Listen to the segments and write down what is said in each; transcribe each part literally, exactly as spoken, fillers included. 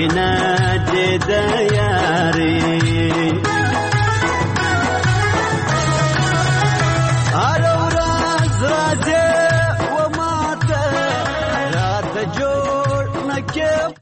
آشنا دیده یاری هر ورځ راځي و ماته راته جوړ نکې.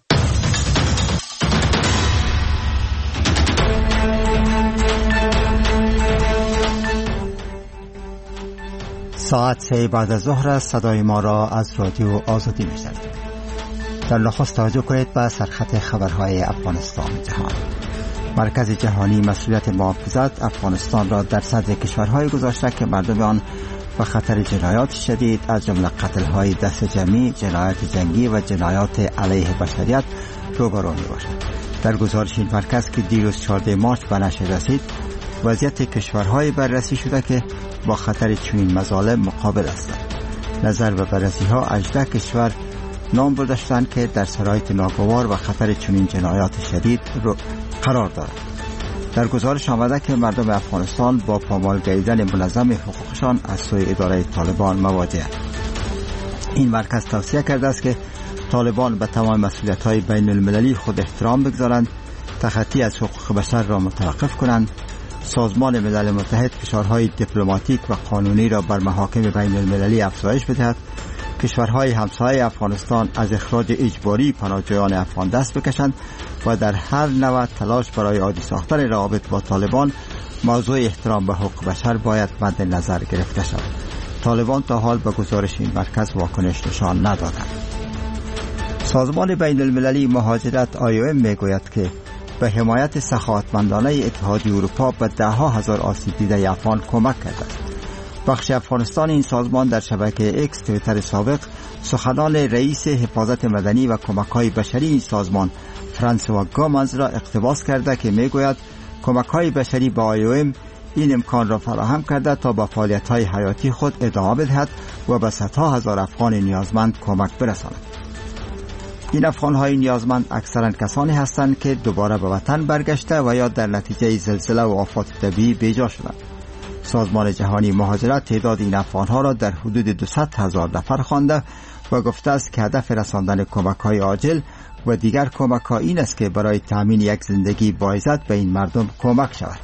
ساعت سه بعد از ظهر است. صدای ما را از رادیو آزادی میشنوید. در نخست توجه کنید به سرخط خبرهای افغانستان جهان. مرکز جهانی مسئولیت محافظت افغانستان را در صدر کشورهای گذاشته که مردم آن به خطر جنایات شدید از جمله قتل‌های دست جمعی، جنایات جنگی و جنایات علیه بشریت روبرو می‌باشد. در گزارش این مرکز که دیروز چهاردهم مارس به نشر رسید، وضعیت کشورهای بررسی شده که با خطر چنین مظالم مقابل هستند. نظر به بررسی‌ها هجده کشور نام برده شدند که در شرایط ناگوار و خطر چنین جنایات شدید رو قرار دارند. در گزارش آمده که مردم افغانستان با پامال گردیدن منظم حقوقشان از سوی اداره طالبان مواجه‌اند. این مرکز توصیه کرده است که طالبان به تمام مسئولیت‌های بین المللی خود احترام بگذارند، تخطی از حقوق بشر را متوقف کنند، سازمان ملل متحد فشارهای دیپلماتیک و قانونی را بر محاکم بین المللی افزایش بدهد، کشورهای همسایه افغانستان از اخراج اجباری پناهجویان افغان دست بکشند و در هر نوع تلاش برای عادی ساختن روابط با طالبان موضوع احترام به حقوق بشر باید مد نظر گرفته شود. طالبان تا حال به گزارش این مرکز واکنش نشان ندادند. سازمان بین المللی مهاجرت آی او ام میگوید که به حمایت سخاوتمندانه اتحادیه اروپا به ده ها هزار آسیب دیده افغان کمک کرده است. بخش افغانستان این سازمان در شبکه اکس توییتر سابق سخنان رئیس حفاظت مدنی و کمک‌های بشری این سازمان فرانسوا گامانز را اقتباس کرده که میگوید کمک‌های بشری با آی او ام این امکان را فراهم کرده تا با فعالیت‌های حیاتی خود ادامه بدهد و به صدها هزار افغان نیازمند کمک برساند. این افغان‌های نیازمند اکثرا کسانی هستند که دوباره به وطن برگشته و یا در نتیجه زلزله و آفات طبیعی بیجا شدند. سازمان جهانی مهاجرت تعداد این افغان‌ها را در حدود دویست هزار نفر خوانده و گفته است که هدف رساندن کمک‌های عاجل و دیگر کمک‌ها این است که برای تامین یک زندگی باعزت به این مردم کمک شود.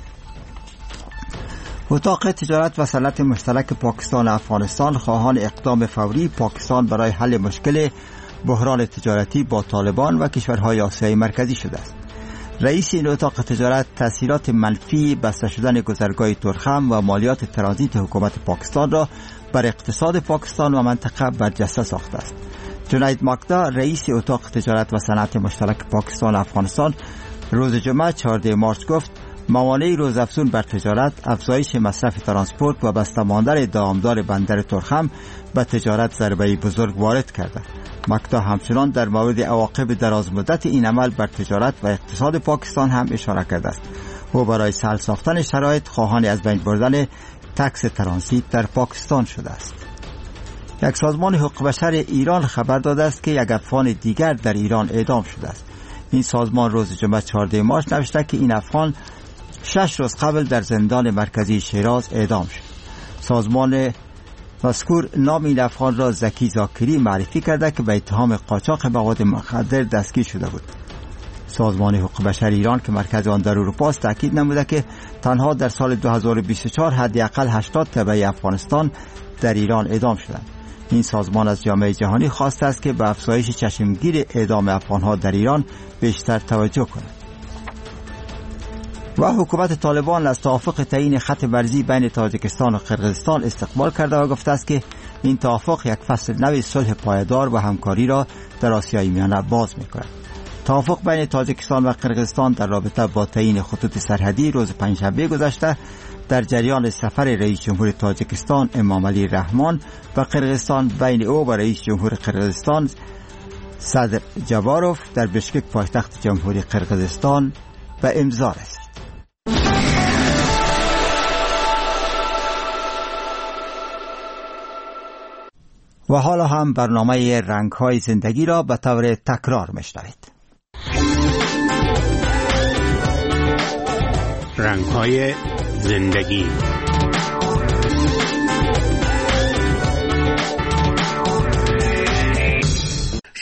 اتاق تجارت و صنعت مشترک پاکستان و افغانستان خواهان اقدام فوری پاکستان برای حل مشکل بحران تجارتی با طالبان و کشورهای آسیای مرکزی شده است. رئیس این اتاق تجارت تأثیرات منفی بسته شدن گذرگاه تورخم و مالیات ترانزیت حکومت پاکستان را بر اقتصاد پاکستان و منطقه برجسته ساخته است. جنید ماکدا رئیس اتاق تجارت و صنعت مشترک پاکستان و افغانستان روز جمعه چهاردهم مارس گفت موانع روزافزون بر تجارت، افزایش مصرف ترانسپورت و بسته ماندن دامدار بندر تورخم به تجارت ضربه بزرگ وارد کرده. ماکدا همچنان در مورد عواقب دراز مدت این عمل بر تجارت و اقتصاد پاکستان هم اشاره کرده است. او برای سهل ساختن شرایط خواهان از بین بردن تکس ترانزیت در پاکستان شده است. یک سازمان حقوق بشر ایران خبر داده است که یک افغان دیگر در ایران اعدام شده است. این سازمان روز جمعه چهاردهم مارس نوشته که این افغان شش روز قبل در زندان مرکزی شیراز اعدام شد. سازمان مذکور نام این افغان را زکی زاکری معرفی کرده که به اتهام قاچاق مواد مخدر دستگیر شده بود. سازمان حقوق بشر ایران که مرکز آن در اروپا است تاکید نموده که تنها در سال دو هزار و بیست و چهار حداقل هشتاد تبع افغانستان در ایران اعدام شدند. این سازمان از جامعه جهانی خواسته است که به افزایش چشمگیر اعدام افغان‌ها در ایران بیشتر توجه کند. و حکومت طالبان از توافق تعیین خط مرزی بین تاجیکستان و قرقیزستان استقبال کرده و گفته است که این توافق یک فصل نو صلح پایدار و همکاری را در آسیای میانه باز می‌کند. توافق بین تاجیکستان و قرقیزستان در رابطه با تعیین خطوط سرحدی روز پنجشنبه گذشته در جریان سفر رئیس جمهور تاجیکستان امام علی رحمان و قرقیزستان بین او و رئیس جمهور قرقیزستان صدر جباروف در بشکک پایتخت جمهوری قرقیزستان به امضا رسید. و حالا هم برنامه رنگ‌های زندگی را به طور تکرار میشنوید. رنگ‌های زندگی.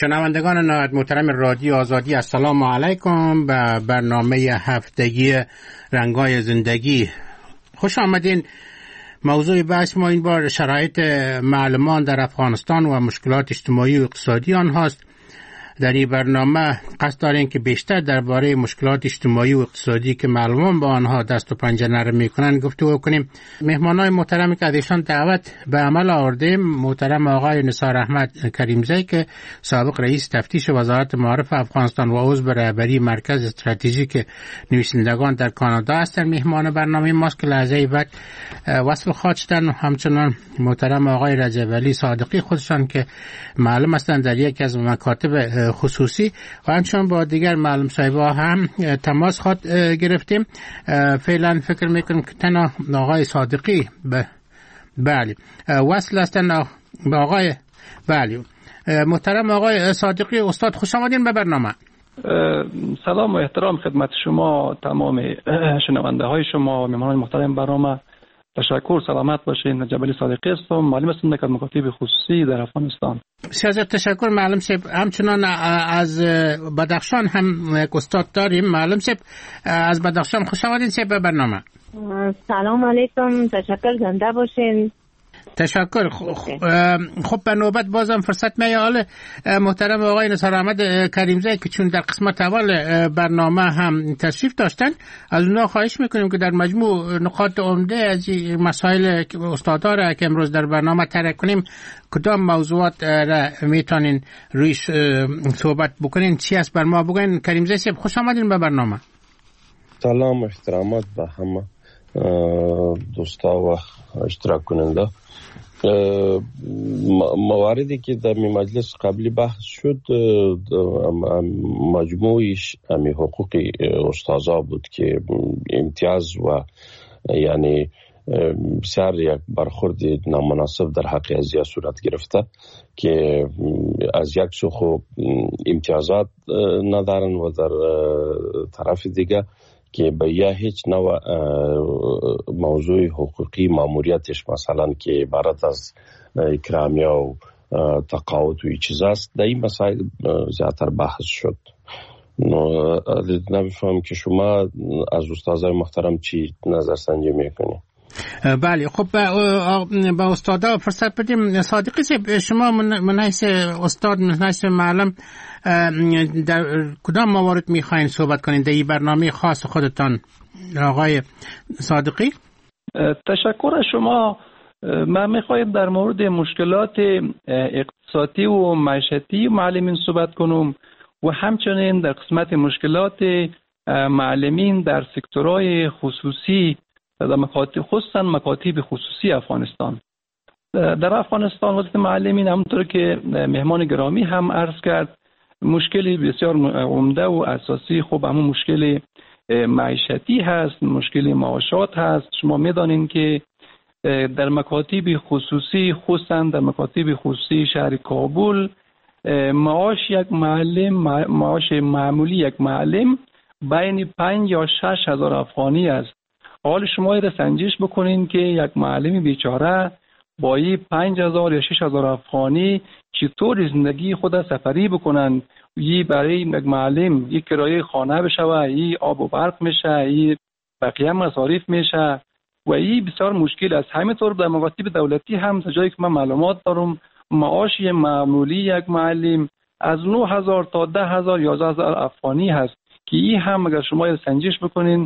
شنوندگان نهایت محترم رادیو آزادی، السلام علیکم به برنامه هفتگی رنگای زندگی. خوش آمدین. موضوع بحث ما این بار شرایط معلمان در افغانستان و مشکلات اجتماعی و اقتصادی آنهاست. در این برنامه قصد داریم که بیشتر درباره مشکلات اجتماعی و اقتصادی که معلمان با آنها دست و پنجه نرم میکنن گفتگو کنیم. مهمانای محترمی که ازشان دعوت به عمل آوردیم، محترم آقای نثار احمد کریمزی که سابق رئیس تفتیش وزارت معارف افغانستان و عضو رهبری مرکز استراتژیک نویسندگان در کانادا هستند. مهمان برنامه ماست که لحظه بعد وصف خواهد شدن. و همچنان محترم آقای رجب علی صادقی خودشان که معلم هستند در یکی از مکاتب خصوصی و همچنان با دیگر معلم صاحبا هم تماس خود گرفتیم. فعلا فکر میکنم که تنها آقای صادقی ب... بله وصل هستن با آقای بله. محترم آقای صادقی استاد، خوش آمدین به برنامه. سلام و احترام خدمت شما، تمام شنونده های شما و مهمانان محترم برنامه. تشکر، سلامت باشین. جبلی صادقی هستم، معلم هستم در مکاتب خصوصی در افغانستان. سیاست تشکر معلم صاحب. همچنان از بدخشان هم یک استاد داریم. معلم صاحب از بدخشان، خوش آمدین صاحب به برنامه. سلام علیکم، تشکر، زنده باشین. تشکر. خب به نوبت بازم فرصت میاد. محترم آقای نثار احمد کریمزی که چون در قسمت اول برنامه هم تشریف داشتن، از اونها خواهش میکنیم که در مجموع نقاط عمده از مسائل استادا را که امروز در برنامه طرح کنیم کدام موضوعات را میتونین رویش صحبت بکنین، چی است بر ما بگین. کریمزی صاحب خوش آمدین به برنامه. سلام و احترامات به همه دوستا و اشتراک کننده. مواردی که در مجلس قبلی بحث شد مجموعیش امی حقوقی استاذا بود که امتیاز و یعنی بسیار یک برخورد نامناسب در حق ازیا صورت گرفته که از یک سو خب امتیازات ندارن و در طرف دیگه که به یه هیچ نوع موضوع حقوقی ماموریتش مثلا که عبارت از اکرامیه و تقاعد و این چیز است، در این مسائل زیادتر بحث شد. نمیفهم که شما از استادای محترم چی نظر سنجی میکنید؟ بله خب با استادا فرصت بدیم. صادقی صاحب، شما من حیث استاد، من حیث معلم در کدام موارد میخواین صحبت کنین در این برنامه خاص خودتان؟ آقای صادقی. تشکر از شما. من میخوایم در مورد مشکلات اقتصادی و معیشتی معلمین صحبت کنم و همچنین در قسمت مشکلات معلمین در سکتورهای خصوصی، خصوصا مکاتب خصوصی افغانستان. در افغانستان وضعیت معلمین همونطور که مهمان گرامی هم عرض کرد مشکلی بسیار عمده و اساسی خب همون مشکل معیشتی هست، مشکل معاشات هست. شما میدانین که در مکاتب خصوصی، خصوصا در مکاتب خصوصی شهر کابل، معاش یک معلم، معاش معمولی یک معلم بین پنج یا شش هزار افغانی است. حال شما را سنجش بکنین که یک معلم بیچاره با این پنج هزار یا شش هزار افغانی چطور زندگی خود سفری بکنن. یی برای یک معلم یک کرایه خانه بشه، یی آب و برق میشه، یی بقیه مصارف میشه و این بسیار مشکل است. همینطور در مکاتب دولتی هم تا جایی که من معلومات دارم معاش معمولی یک معلم از نه هزار تا ده هزار یا یازده هزار افغانی هست که این هم اگر شما سنجش بکنین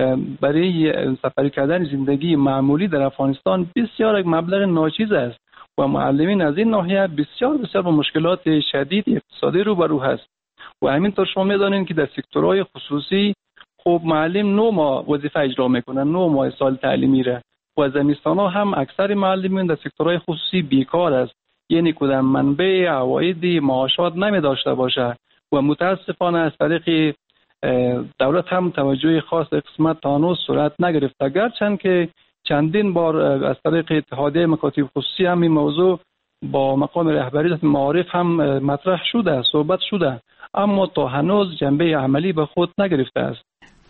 برای سفری کردن زندگی معمولی در افغانستان بسیار یک مبلغ ناچیز است و معلمین از این ناحیه بسیار بسیار با مشکلات شدید اقتصادی روبرو هست. و همینطور شما میدانید که در سکتورهای خصوصی خب معلم نه ماه وظیفه اجرا میکنن، نه ماه سال تعلیمی را و زمستان ها هم اکثر معلمین در سکتورهای خصوصی بیکار است، یعنی کدام منبع عواید معاشات نمی داشته باشه و متاسفانه از طریق دولت هم توجه خاص قسمت تانوس صورت نگرفته، گرچند که چندین بار از طریق اتحادیه مکاتب خصوصی هم این موضوع با مقام رهبری معارف هم مطرح شده، صحبت شده، اما تا هنوز جنبه عملی به خود نگرفته است.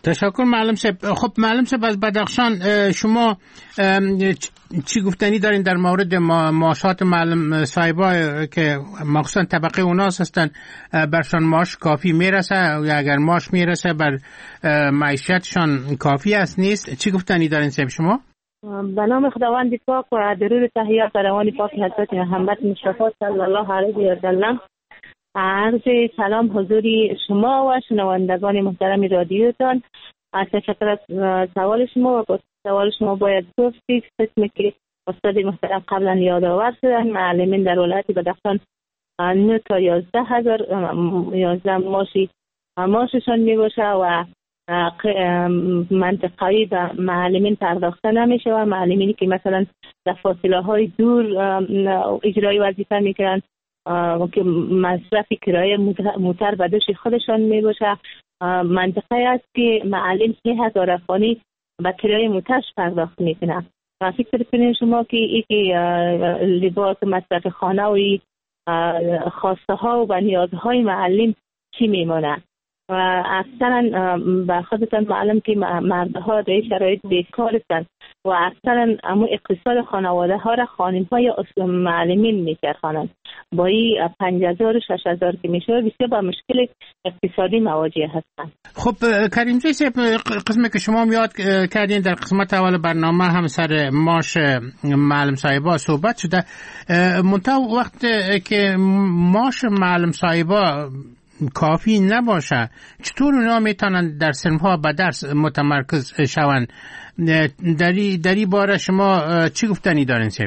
تشکر معلم صاحب. خب معلم صاحب از بدخشان شما چی گفتنی دارین در مورد معاشات معلم صاحبا که مخصوصا طبقه اوناس هستن برشان معاش کافی میرسه یا اگر معاش میرسه بر معیشتشان کافی است نیست؟ چی گفتنی دارین صاحب شما؟ به نام خداوند پاک و درود تحیات بر روان پاک حضرت محمد مصطفی صلی الله علیه و سلم. عرض سلام حضوری شما و شنوندگان محترم رادیوتان. تشکر از سوال شما و با سوال شما باید گفتید قسمی که استاد محترم قبلا یادآور شدن معلمین در ولایت بدخشان نه تا یازده هزار یازده ماشی ماششان می باشه و منطقه‌ای به معلمین پرداخته نمیشه و معلمینی که مثلا در فاصله های دور اجرای وظیفه میکنن که مصرف کرایه موتر به دوش خودشان می باشه. منطقه است که معلم سه هزار افغانی به کرایه موترش پرداخت میکنه و فکر کنید شما که یکی لباس مصرف خانه و خواسته ها و به نیازهای معلم چی میمونه و اکثرا به خودتان معلوم که مردها در شرایط بیکار هستند و اکثرا امو اقتصاد خانواده ها را خانم های معلمین میچرخانند. با این پنج هزار و شش هزار که میشه بسیار با مشکل اقتصادی مواجه هستند. خب کریم جی صاحب، قسمی که شما یاد کردین در قسمت اول برنامه هم سر معاش معلم صاحبا صحبت شده. منتها وقت که معاش معلم صاحبا کافی نباشه چطور اونا میتونن در سنفها به درس متمرکز شون؟ دری دری باره شما چی گفتنی دارین صاحب؟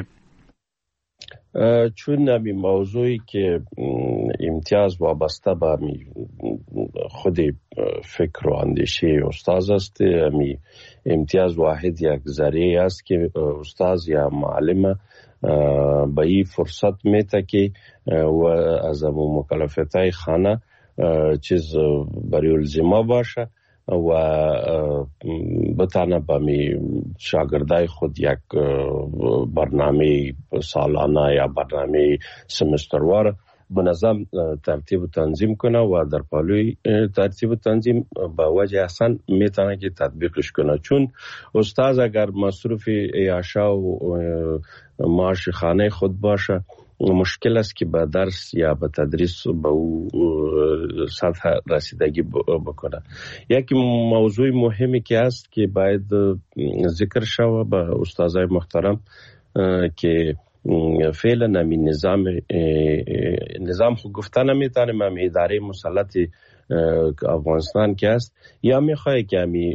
چون نمی موضوعی که امتیاز وابسته به خود فکر و اندیشه استاد است، می امتیاز واحد یک ذریعه است که استاد یا معلم به این فرصت میته که و از مکلفیت‌های خانه چیز برای الزما باشه و بتانه به می شاگردای خود یک برنامه سالانه یا برنامه سمستروار منظم ترتیب و تنظیم کنه و در پالوی ترتیب و تنظیم با وجه احسن میتونه که تطبیقش کنه. چون استاد اگر مصروف عیاشا و معاش خانه خود باشه مشکل است که به درس یا به تدریس به او سطح رسیدگی بکنه. یک موضوع مهمی که است که باید ذکر شود به استادای محترم که فعلا نمی نظام نظام خود گفته نمیتونه ما اداره مسلط افغانستان که است یا میخواه که همی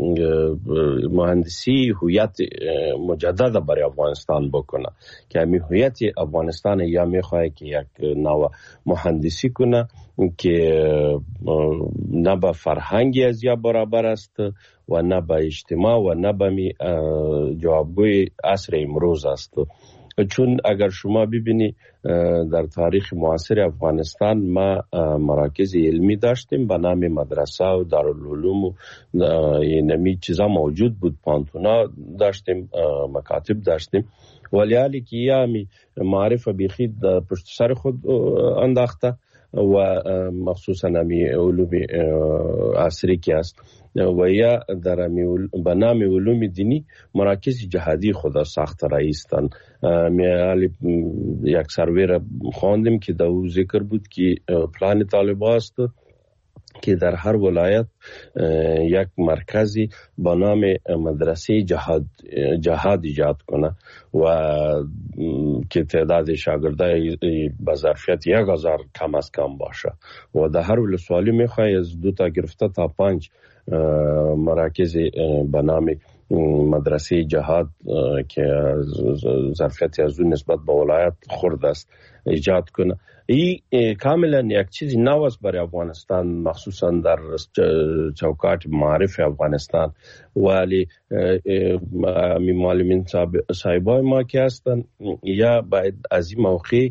مهندسی هویت مجدد برای افغانستان بکنه که همی هویت افغانستان یا میخواه که یک نوع مهندسی کنه که نه به فرهنگی از یا برابر است و نه به اجتماع و نه به جوابگوی عصر امروز است. چون اگر شما ببینی در تاریخ معاصر افغانستان ما مراکز علمی داشتیم به نام مدرسه و دارالعلوم و اینمی چیزا موجود بود، پانتونا داشتیم، مکاتب داشتیم، ولی حالی که یامی معرف بیخی پشت سر خود انداخته و مخصوصا همی علوم عصری که است و یا در به نام علوم دینی مراکز جهادی خدا ساخته رایستن. میالی یک سرویر خواندیم که دو ذکر بود که پلان طالبان است که در هر ولایت یک مرکزی به نام مدرسه جهاد جهاد ایجاد کنه و که تعداد شاگردای به ظرفیت یک هزار کم از کم باشه و در هر ولسوالی میخواه از دو تا گرفته تا پنج مراکز به نام مدرسه جهاد که ظرفیت از اون نسبت به ولایت خورد است ایجاد کنه. این کاملا یک چیزی نو است برای افغانستان، مخصوصا در چوکات معارف افغانستان. ولی معلمین صاحبای ما که هستن یا باید از این موقع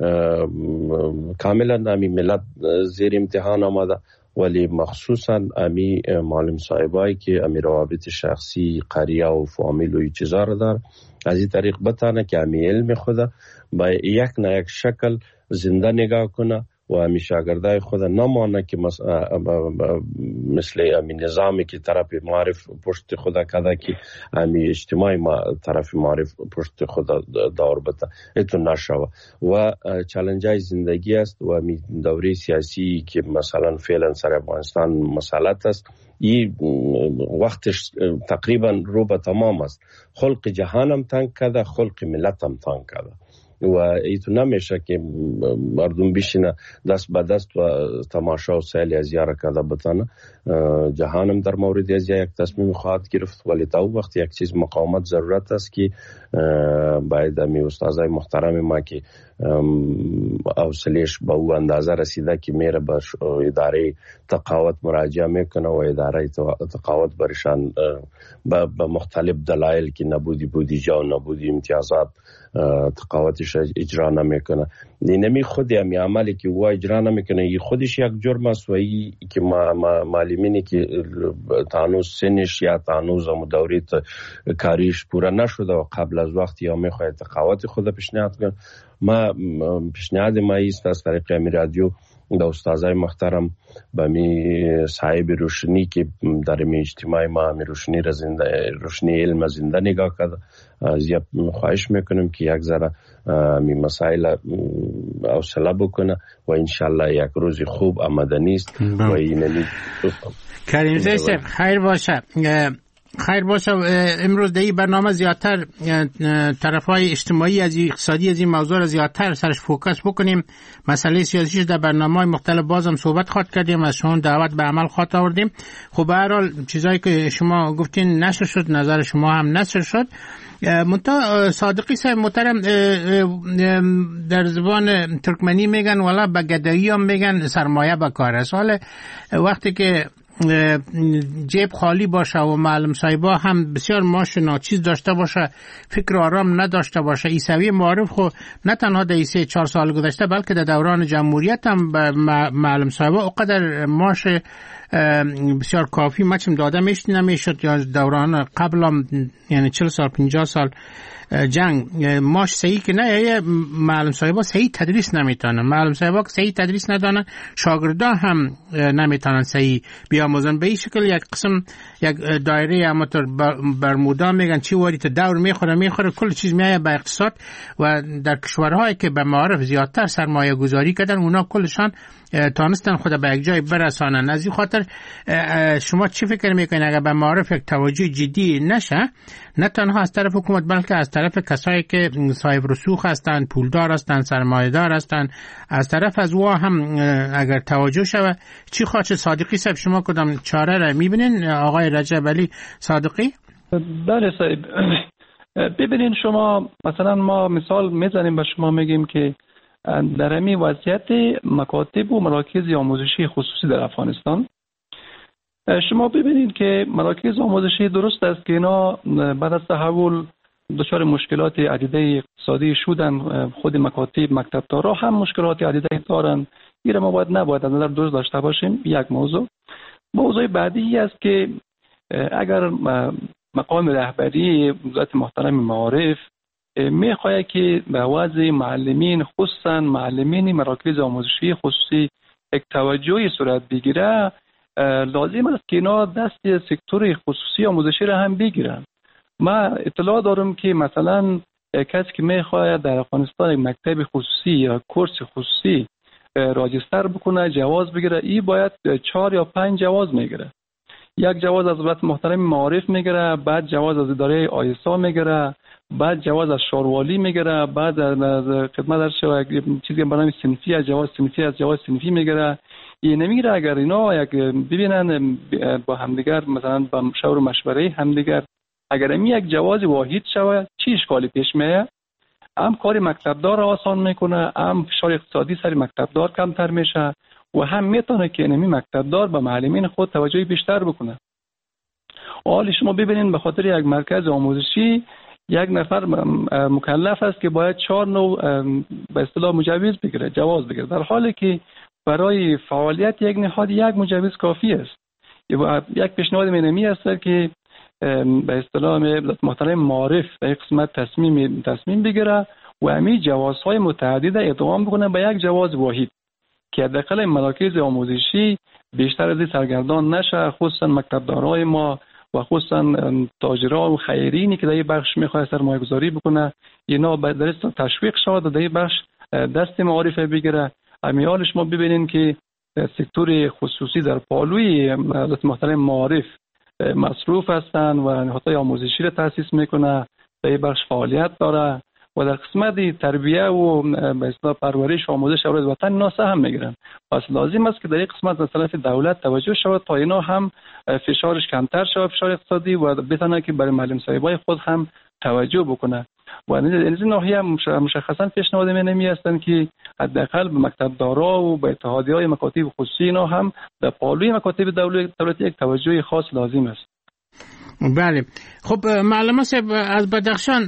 کاملا امی ملت زیر امتحان آمده، ولی مخصوصا امی معلم صاحبایی که امی روابط شخصی قریه و فامیل و این چیزا رو دار از این طریق بتانه که امی علم خود با یک نه یک شکل زنده نگاه کنه و همی شاگردای خود نمانه که مثل همی نظامی که طرف معارف پشت خود کده که همی اجتماعی ما طرف معارف پشت خود دار بده ایتو نشوه و چالنجای زندگی است و همی دوره سیاسی که مثلا فعلا سر افغانستان مسئلت است این وقتش تقریبا رو به تمام است. خلق جهانم تنگ کده، خلق ملتم تنگ کده و ایتو نمیشه که مردم بیشینه دست به دست و تماشا و سیل ازیاره کده بتانه. جهانم در مورد ازیاره یک تصمیم خواهد گرفت، ولی تا او وقت یک چیز مقاومت ضرورت است که باید امی استازای محترم ما که اوصلیش با او اندازه رسیده که میره به اداره تقاوت مراجعه میکنه و اداره تقاوت برشان به مختلف دلایل که نبودی بودجه و نبودی امتیازات تقاوتش اجرا نمیکنه. نمی خودی همی عملی که او اجرا نمیکنه ای خودش یک جرم است و ای که معلمینی که تانوز سنش یا تانوز و دوریت کاریش پورا نشده و قبل از وقت یا میخواهد تقاوت خود پیشنهاد کنه. ما پیشنهاد ما ایست از طریق امی رادیو دا استازای محترم با می صاحب روشنی که در می اجتماع ما می روشنی را زنده روشنی علم زنده نگاه کرده زیاد خواهش میکنم که یک ذره می مسائل حوصله بکنه و انشالله یک روز خوب آمدنی است و اینمی کریم زیسر خیر باشه. خیر باشه. امروز در این برنامه زیادتر طرفای اجتماعی از اقتصادی از این موضوع را زیادتر سرش فوکس بکنیم. مسئله سیاسیش در برنامه مختلف بازم صحبت خواهد کردیم، از شما دعوت به عمل خواهد آوردیم. خب به هر حال چیزایی که شما گفتین نشر شد، نظر شما هم نشر شد. منتها صادقی صاحب محترم در زبان ترکمنی میگن والا به گدایی هم میگن سرمایه به کار است. حالا وقتی که جیب خالی باشه و معلم صاحبا هم بسیار ماش ناچیز داشته باشه، فکر آرام نداشته باشه، عیسوی معارف خو نه تنها در سه چهار سال گذشته بلکه در دوران جمهوریت هم معلم صاحبا اقدر ماش بسیار کافی مچم داده میشد نمیشد، یا دوران قبل هم یعنی چهل سال پنجاه سال جنگ ماش صحیح که نه، معلم صاحبا صحیح تدریس نمیتونن، معلم صاحبا که صحیح تدریس ندانن شاگردا هم نمیتونن صحیح بیاموزن. به این شکل یک قسم یک دایره اماتور برمودا میگن چی واری تا دور میخوره میخوره کل چیز میایه به اقتصاد و در کشورهایی که به معارف زیادتر سرمایه گذاری کردن اونا کلشان تانستن خود به یک جای برسانن. از این خاطر شما چی فکر میکنین اگر به معارف یک توجه جدی نشه، نه تنها از طرف حکومت بلکه از طرف کسایی که صاحب رسوخ هستند، پولدار هستند، سرمایه‌دار هستند، از طرف از وا هم اگر توجه شود چی خواهد؟ صادقی صاحب شما کدام چاره را میبینین؟ آقای رجب علی صادقی. بله صاحب، ببینین شما مثلا ما مثال میزنیم به شما میگیم که در امی وضعیت مکاتب و مراکز آموزشی خصوصی در افغانستان شما ببینید که مراکز آموزشی درست است که اینا بعد از تحول دچار مشکلات عدیده اقتصادی شدن، خود مکاتب مکتبدارا هم مشکلات عدیده دارن. این ما باید نباید از نظر درست داشته باشیم. یک موضوع موضوع بعدی است که اگر مقام رهبری وزارت محترم معارف میخواهد که به وضع معلمین خصوصا معلمین مراکز آموزشی خصوصی یک توجهی صورت بگیره، لازم است که اینا دست سکتور خصوصی آموزشی را هم بگیرن. ما اطلاع دارم که مثلا کسی که میخواهد در افغانستان مکتب خصوصی یا کورس خصوصی راجستر بکنه، جواز بگیره، ای باید چهار یا پنج جواز میگیره. یک جواز از وزارت محترم معارف میگیره، بعد جواز از اداره آیسا میگیره، بعد جواز از شاروالی میگیره، بعد از خدمت در چیزی به نام صنفی از جواز صنفی از جواز صنفی میگیره. این نمیگیره. اگر اینا یک ببینن با همدیگر مثلا با شور و مشوره همدیگر اگر می یک جواز واحد شود چی اشکالی پیش میاد؟ هم کار مکتبدار آسان میکنه، هم فشار اقتصادی سر مکتبدار کمتر میشه و هم میتونه که اینمی مکتبدار به معلمین خود توجه بیشتر بکنه. حالا شما ببینید به خاطر یک مرکز آموزشی یک نفر مکلف است که باید چهار نوع به اصطلاح مجوز بگیره، جواز بگیره، در حالی که برای فعالیت یک نهاد یک مجوز کافی است. یک پیشنهاد منمی است که به اصطلاح محترم معارف به قسمت تصمیم تصمیم بگیره و همین جوازهای متعدد ادغام بکنه به یک جواز واحد. که حداقل مراکز آموزشی بیشتر از این سرگردان نشه، خصوصا مکتبدارای ما و خصوصا تاجرها و خیرینی که در این بخش میخواد سرمایه گذاری بکنه، اینا به درست تشویق شود و در این بخش دست معارف بگیره. امیالش ما ببینیم که سکتور خصوصی در پالوی حضرت محترم معارف مصروف هستند و نهادهای آموزشی را تأسیس میکنه، در این بخش فعالیت داره و در قسمت تربیه و به اصطلاح پرورش و آموزش اولاد وطن ناسه هم میگیرن. پس لازم است که در این قسمت از طرف دولت توجه شود تا اینا هم فشارش کمتر شود، فشار اقتصادی، و بتونه که برای معلم صاحبای خود هم توجه بکنه. و از این ناحیه مشخصا پیشنهاد من نمی هستند که حداقل به مکتبدارا و به اتحادیه‌های مکاتب خصوصی اینا هم در پالوی مکاتب دولتی یک توجه خاص لازم است. بله. خب معلم صاحب از بدخشان،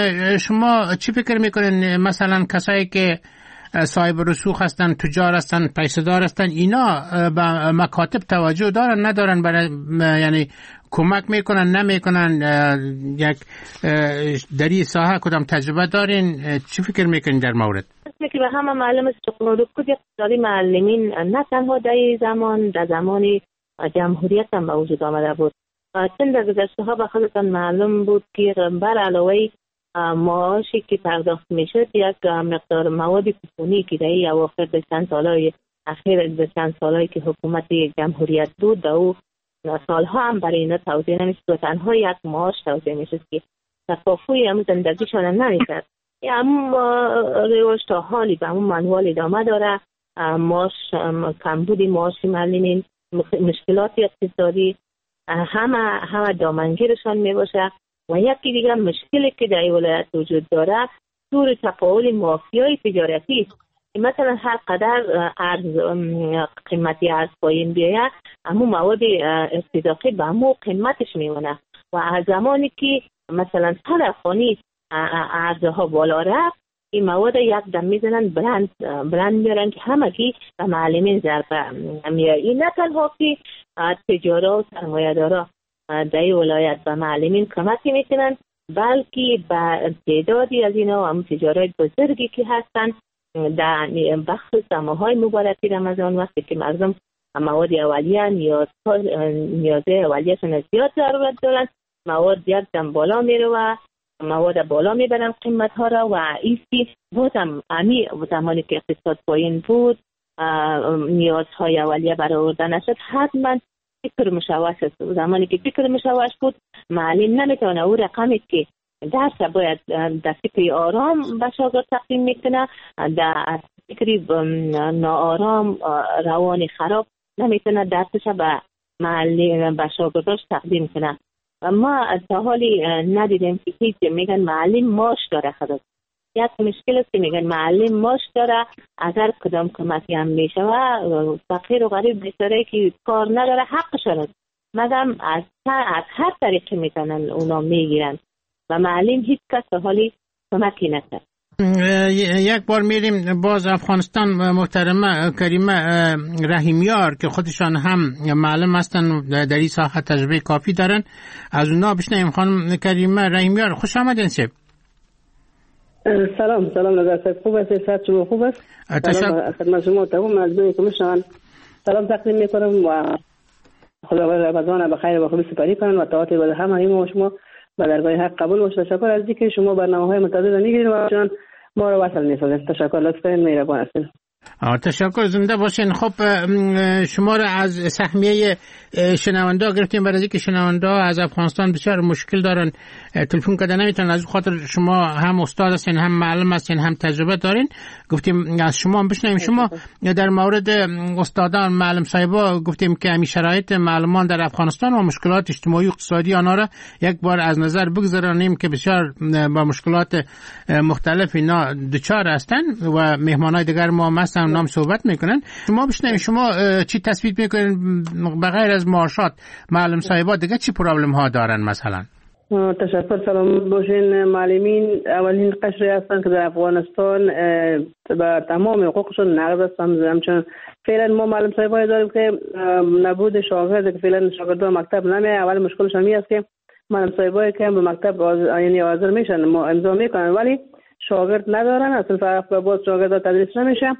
شما چی فکر میکنین مثلا کسایی که صاحب رسوخ هستن، تجار هستن، پیسه‌دار هستن، اینا به مکاتب توجه دارن ندارن؟ برای یعنی کمک میکنن نمیکنن؟ یک در این ساحه کدام تجربه دارین؟ چی فکر میکنین در مورد؟ فکر به همه معلم رکود اقتصادی معلمین نه تنها در زمان در زمان جمهوریت هم به وجود آمده بود. چند در گذشته ها به خودتان معلوم بود که بر علاوه معاشی که پرداخت میشد، یک مقدار مواد کوپونی که در این اواخر به چند سالهای اخیر به چند سالهایی که حکومت جمهوریت بود در او سالها هم برای اینا توزیع نمیشد و تنها یک معاش توزیع میشد که تکافوی همون زندگیشان نمیکرد. همون روش تا حالی به همون منوال ادامه داره. معاش کمبودی معاش معلمین، مشکلات اقتصادی همه همه دامنگیرشان می باشه. و یکی دیگه مشکلی که در این ولایت وجود داره طور تفاول مافیای تجارتی است. مثلا هر قدر ارز قیمتی ارز پایین بیاید، همون مواد استضافی به همون قیمتش میمونه و از زمانی که مثلا تلفنی ارزها بالا رفت، این مواد یک دم میزنن برند برند میارن که همگی به معلمین ضربه میاره. این نه تنها که تجارا و سرمایه‌دارا در این ولایت به معلمین کمکی میکنن، بلکه به تعدادی از اینا هم تجارای بزرگی که هستن در بخش سماهای مبارکی رمضان، وقتی که مردم مواد اولیه نیاز نیاز اولیه‌شون زیاد ضرورت دارن، مواد یک دم بالا میره و مواد بالا میبرن قیمت ها را و ایستی بودم امی زمانی که اقتصاد پایین بود نیازهای اولیه برآورده نشد، حتما فکر مشوش است. زمانی که فکر مشوش بود، معلم نمیتونه او رقمی که درس باید در فکری آرام به شاگرد تقدیم میکنه، در فکری ناآرام روان خراب نمیتونه درسش به معلم به شاگرداش تقدیم کنه. ما تا حالی ندیدیم که هیچ میگن معلم ماش داره. خدا یک مشکل است که میگن معلم ماش داره، اگر کدام کمکی هم میشه و فقیر و غریب بیچاره که کار نداره حقشون است، مدام از از هر طریقی میتونن اونا میگیرن و معلم هیچ کس تا حالی کمکی نکرد. یک بار میریم باز افغانستان، محترمه کریمه رحیمیار که خودشان هم معلم هستن، در این ساحه تجربه کافی دارن، از اونا بشنویم. خانم کریمه رحیمیار، خوش آمدین. سب سلام سلام نظر خوب است، صحت شما خوب است؟ سلام خدمت شما تمام مجموعه کمیشن سلام تقدیم میکنم و خداوند رمضان بخیر و خوب سپری کنن و طاعت عبادت همه ما شما به درگاه حق قبول و تشکر از اینکه شما برنامه‌های متعدد میگیرید و چون ما رو وصل می‌سازید. تشکر، لطفاً مهربان هستید. تشکر، زنده باشین. خب شما را از سهمیه شنوندا گرفتیم برای اینکه شنوندا از افغانستان بسیار مشکل دارن، تلفن کردن نمیتونن. از خاطر شما هم استاد هستین، هم معلم هستین، هم تجربه دارین، گفتیم از شما هم بشنویم. شما در مورد استادان معلم صاحبا گفتیم که همین شرایط معلمان در افغانستان و مشکلات اجتماعی و اقتصادی آنها را یک بار از نظر بگذرانیم که بسیار با مشکلات مختلف اینا دچار هستن و مهمانای دیگر ما مثلا نام صحبت میکنن. شما بشنویم شما چی تصویب میکنین بغیر از معاشات معلم صاحبا دیگه چی پرابلم ها دارن مثلا؟ تشکر، سلام باشین. معلمین اولین قشری هستن که در افغانستان به تمام حقوقشون نقض هستن. همچنین فعلا ما معلم صاحبای داریم که نبود شاگرد که فعلا شاگردا مکتب نمیه. اول مشکلش همین است که معلم صاحبای که به مکتب یعنی حاضر میشن، ما امضا میکنن ولی شاگرد ندارن، اصلا فرق به باز شاگردا تدریس نمیشه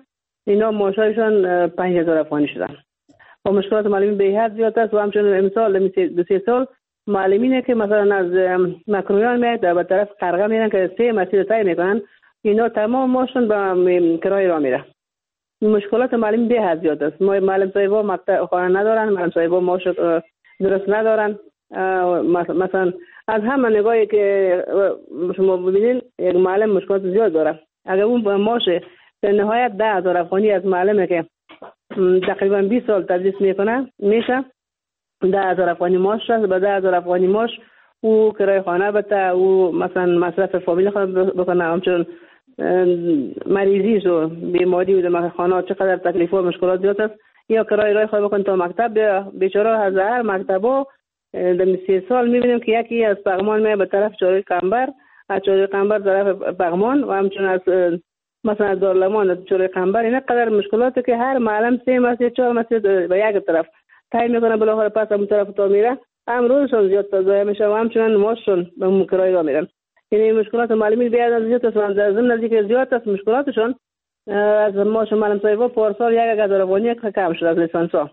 اینا معاششان پنج هزار افغانی شدن و مشکلات معلمین به حد زیاد است. و همچنین امسال دو سه سال معلمینه که مثلا از مکرویان میاد در طرف قرغه میرن که سه مسیر طی میکنن، اینا تمام ماشون به کرایه را میره. مشکلات معلم به حد زیاد است. ما معلم صاحبا مقطع خانه ندارن، معلم صاحبا معاش درست ندارن. مثلا از همه نگاهی که شما ببینین یک معلم مشکلات زیاد داره. اگر اون معاش در نهایت ده هزار افغانی از معلمه که تقریبا بیست سال تدریس میکنه میشه، ده هزار افغانی معاش است. با ده هزار افغانی معاش او کرایه خانه بده، او مثلا مصرف فامیل خود بکنه، همچنین مریضی و بیماری و در خانه چقدر تکلیف و مشکلات زیاد است. یا کرایه راه خود بکن تا مکتب، بیچاره از هر مکتبا در سه سال میبینیم که یکی از پغمان میاد به طرف چاره قنبر، از چاره قنبر طرف پغمان و همچنین از مثلا دارالمان چاره قنبر. اینا قدر مشکلاته که هر معلم سه مسجد چهار مسجد به یک طرف تعیین میکنه، بالاخره پس اون طرف تا میره، امروزشون زیاد تضایع میشه و همچنین معاششون به اون کرایه راه میرن. یعنی مشکلات معلمین بیاد زیاد است و در ضمن نزدیک زیاد است مشکلاتشون. از معاش معلم صاحبا پارسال یک هزار افغانی کم شد از لیسانسا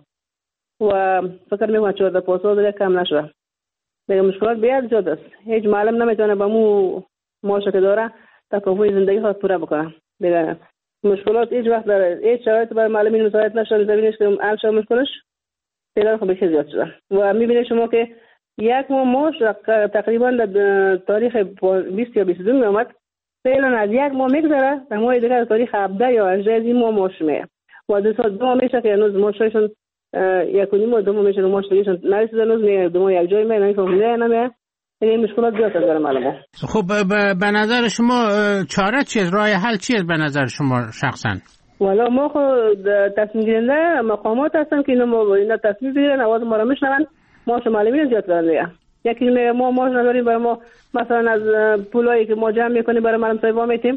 و فکر میکنم چهارده پارسال دیگه کم نشده. دیگه مشکلات بیاد زیاد است. هیچ معلم نمیتونه با مو معاش که داره تکافوی زندگی خود پورا بکنه. دیگه مشکلات هیچ وقت داره، هیچ شرایط برای معلمین مساعد نشده زمینش که حل شه مشکلش پیدا خب بسیار زیاد شده. و میبینید شما که یک ماه معاش تقریبا در تاریخ بیست یا بیست و دو میامد، فعلا از یک ماه میگذره در ماه دیگه تاریخ هفده یا هجده ماه معاش میه و دو سال دو ماه میشه که هنوز معاششون یک و نیم و دو ماه میشه معاش دیگهشون نرسیده، هنوز میه دو ماه یک جای میه نمیفهمیده نمیه. این مشکلات زیاد داره معلومه. خب به نظر شما چاره چیه؟ راه حل چیه به نظر شما شخصا؟ والا ما خود تصمیم گیرنده مقامات هستن که اینا ما اینا تصمیم بگیرن، آواز ما رو میشنون، معاش معلمین زیاد دارن دیگه. یکی میگه ما معاش نداریم، برای ما مثلا از پولایی که ما جمع میکنیم برای معلم صاحبا میتیم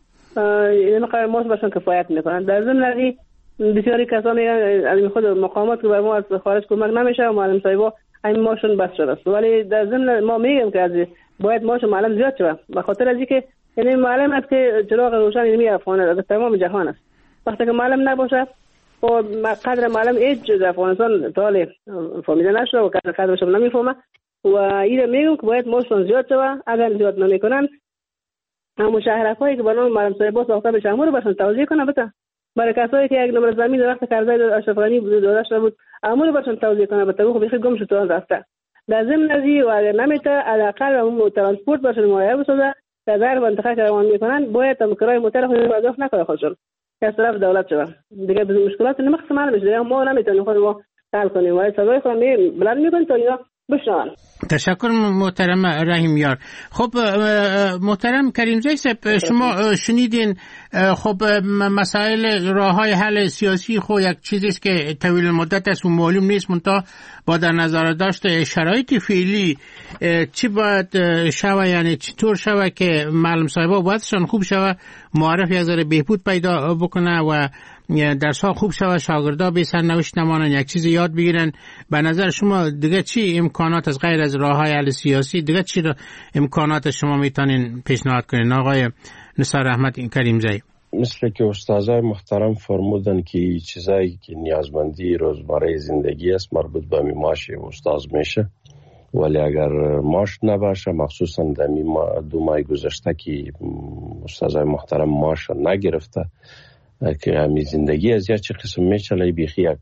اینا قرار معاش باشن کفایت میکنن. در ضمن بسیاری کسا میگن از خود مقامات که برای ما از خارج کمک نمیشه و معلم صاحبا همین معاشون بس شده است، ولی در ضمن ما میگیم که از باید معاش معلم زیاد شه به خاطر از اینکه یعنی معلم است که چراغ روشن علمی افغان در تمام جهان است. وقتی که معلم نباشه و قدر معلم هیچ در افغانستان طالب فهمیده نشده و قدر قدرش هم نمیفهمه و اینو میگم که باید معاششون زیاد شه. اگر زیاد نمیکنن همون شهرکایی که برای معلم صاحبا ساخته بشه همون رو برشون توضیح کنه بتا برای کسایی که یک نمره زمین درخت کرده اشرف غنی داده شده بود همون رو برشون توضیح کنه بتا خب بخیر گم شد تو رفته. در ضمن ازی و اگر نمیته علاقه اون ترانسپورت برشون مهیا بسازه در هر منطقه که روان میکنن باید هم کرای موتر خود پرداخت نکنه خودشون که از طرف دولت شده. دیگه به مشکلات نمیخواد معلوم بشه، ما نمیتونیم خود ما حل کنیم ولی صدای خود می بلند میکنیم تا اینا بشنون. تشکر محترم رحیم یار. خب محترم کریمزی صاحب شما شنیدین خب مسائل راههای حل سیاسی خو یک چیزی است که طویل مدت است و معلوم نیست، منتها با در نظر داشت شرایط فعلی چی باید شوه، یعنی چطور شوه که معلم صاحبا بایدشان خوب شوه، معرف یک ذره بهبود پیدا بکنه و درس‌ها خوب شوه، شاگردا به سرنوشت نمانن، یک چیز یاد بگیرن. به نظر شما دیگه چی امکانات از غیر از راههای حل سیاسی دیگه چی امکانات شما میتونین پیشنهاد کنین آقای نثار احمد کریمزی؟ مثل که استادای محترم فرمودن که چیزایی که نیازمندی روزمره زندگی است مربوط به معاش استاد میشه، ولی اگر معاش نباشه مخصوصا در دو ماه گذشته که استادای محترم معاش نگرفته که همین زندگی از یک چه قسم میچله بیخی یک